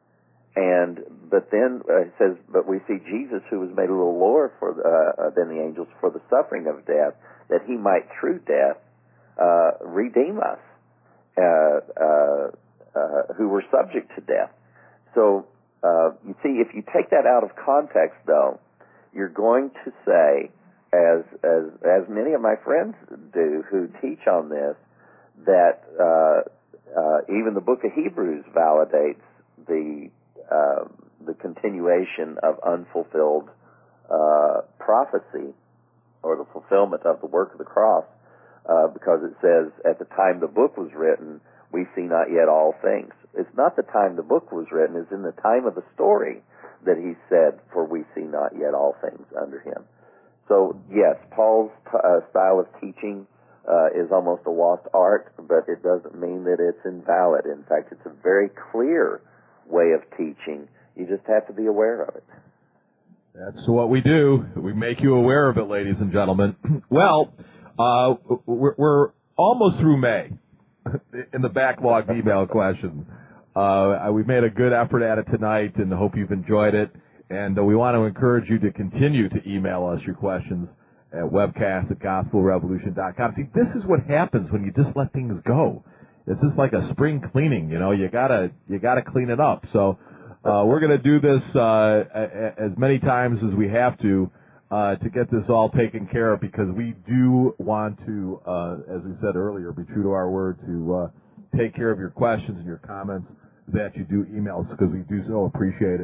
And but then uh, it says, but we see Jesus, who was made a little lower for uh, than the angels for the suffering of death, that he might through death uh, redeem us, uh, uh, uh, who were subject to death. So uh, you see, if you take that out of context, though, you're going to say, as as as many of my friends do who teach on this, that uh, uh, even the book of Hebrews validates the uh, the continuation of unfulfilled uh, prophecy, or the fulfillment of the work of the cross, uh, because it says, at the time the book was written, we see not yet all things. It's not the time the book was written, it's in the time of the story that he said, for we see not yet all things under him. So, yes, Paul's uh, style of teaching uh, is almost a lost art, but it doesn't mean that it's invalid. In fact, it's a very clear way of teaching. You just have to be aware of it. That's what we do. We make you aware of it, ladies and gentlemen. Well, uh, we're, we're almost through May in the backlogged email question. Uh, we've made a good effort at it tonight, and hope you've enjoyed it. And uh, we want to encourage you to continue to email us your questions at webcast at gospel revolution dot com. See, this is what happens when you just let things go. It's just like a spring cleaning, you know. You gotta you gotta clean it up. So uh, we're going to do this uh, as many times as we have to uh, to get this all taken care of, because we do want to, uh, as we said earlier, be true to our word to uh, take care of your questions and your comments that you do email us, because we do so appreciate it.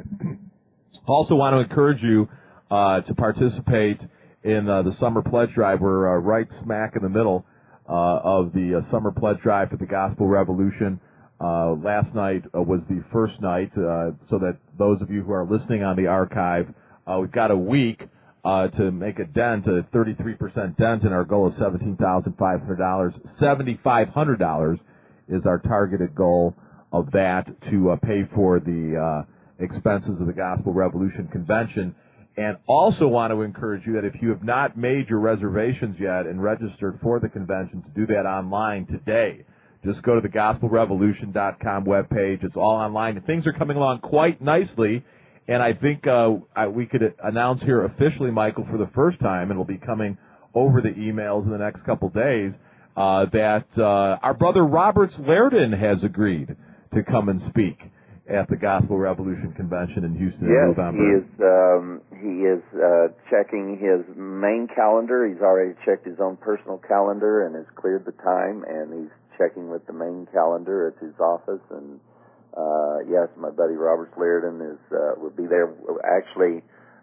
Also want to encourage you uh, to participate in uh, the Summer Pledge Drive. We're uh, right smack in the middle uh, of the uh, Summer Pledge Drive for the Gospel Revolution. Uh, last night uh, was the first night, uh, so that those of you who are listening on the archive, uh, we've got a week uh, to make a dent, a thirty-three percent dent in our goal of seventeen thousand five hundred dollars. seven thousand five hundred dollars is our targeted goal of that to uh, pay for the uh, expenses of the Gospel Revolution Convention. And also want to encourage you that if you have not made your reservations yet and registered for the convention, to do that online today. Just go to the gospel revolution dot com webpage. It's all online. And things are coming along quite nicely. And I think uh, I, we could announce here officially, Michael, for the first time, and it'll be coming over the emails in the next couple days, uh, that uh, our brother Robert Slairden has agreed to come and speak at the Gospel Revolution Convention in Houston yes, in November. He is, um, he is uh, checking his main calendar. He's already checked his own personal calendar and has cleared the time, and he's checking with the main calendar at his office. And uh, yes, my buddy Robert Slairden is uh, will be there. Actually,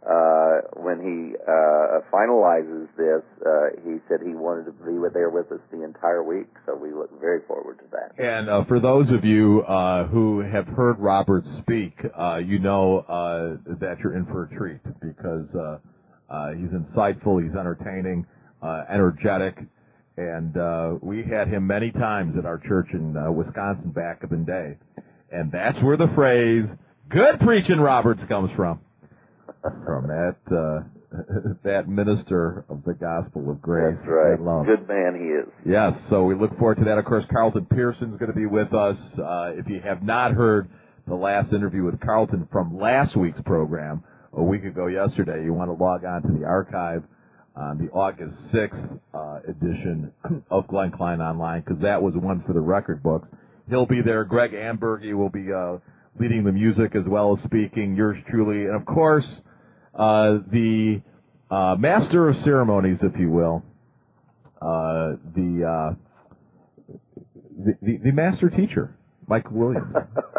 uh, when he uh, finalizes this, uh, he said he wanted to be there with us the entire week, so we look very forward to that. And uh, for those of you uh, who have heard Robert speak, uh, you know uh, that you're in for a treat, because uh, uh, he's insightful, he's entertaining, uh, energetic, and uh, we had him many times at our church in uh, Wisconsin back in the day. And that's where the phrase, "good preaching Roberts," comes from. From that uh, that minister of the gospel of grace. That's right. And love. Good man he is. Yes, so we look forward to that. Of course, Carlton Pearson's going to be with us. Uh, if you have not heard the last interview with Carlton from last week's program, a week ago yesterday, you want to log on to the archive on the August sixth uh, edition of Glenn Klein Online, because that was one for the record books. He'll be there. Greg Ambergy will be uh, leading the music as well as speaking. Yours truly. And, of course, uh, the uh, master of ceremonies, if you will, uh, the, uh, the, the the master teacher, Mike Williams,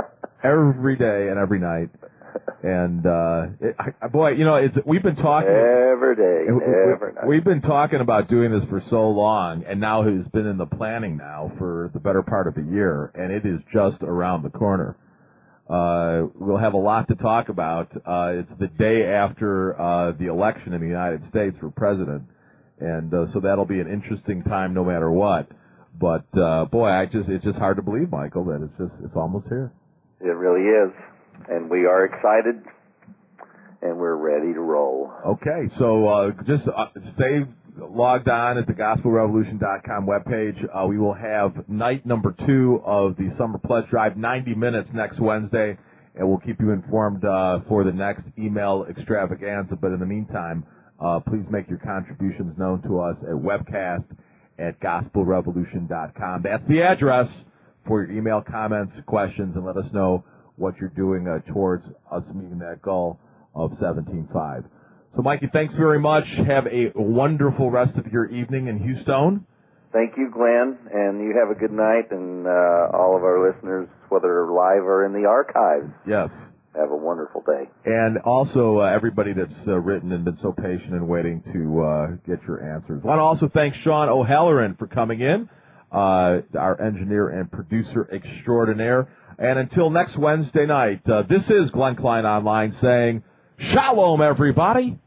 every day and every night. And, uh, it, I, boy, you know, it's, we've been talking. Every day, every night. We've been talking about doing this for so long, and now it's been in the planning now for the better part of a year, and it is just around the corner. Uh, we'll have a lot to talk about. Uh, it's the day after uh, the election in the United States for president, and uh, so that'll be an interesting time no matter what. But uh, boy, I just it's just hard to believe, Michael, that it's just it's almost here. It really is, and we are excited, and we're ready to roll. Okay, so uh, just uh, stay logged on at the gospel revolution dot com webpage. Uh, we will have night number two of the Summer Pledge Drive, ninety minutes next Wednesday, and we'll keep you informed uh, for the next email extravaganza. But in the meantime, uh, please make your contributions known to us at webcast at gospel revolution dot com. That's the address for your email comments, questions, and let us know what you're doing uh, towards us meeting that goal of seventeen five. So, Mikey, thanks very much. Have a wonderful rest of your evening in Houston. Thank you, Glenn, and you have a good night, and uh, all of our listeners, whether live or in the archives. Yes. Have a wonderful day. And also uh, everybody that's uh, written and been so patient and waiting to uh, get your answers. I want to also thank Sean O'Halloran for coming in, uh, our engineer and producer extraordinaire. And until next Wednesday night, uh, this is Glenn Klein Online saying, Shalom, everybody.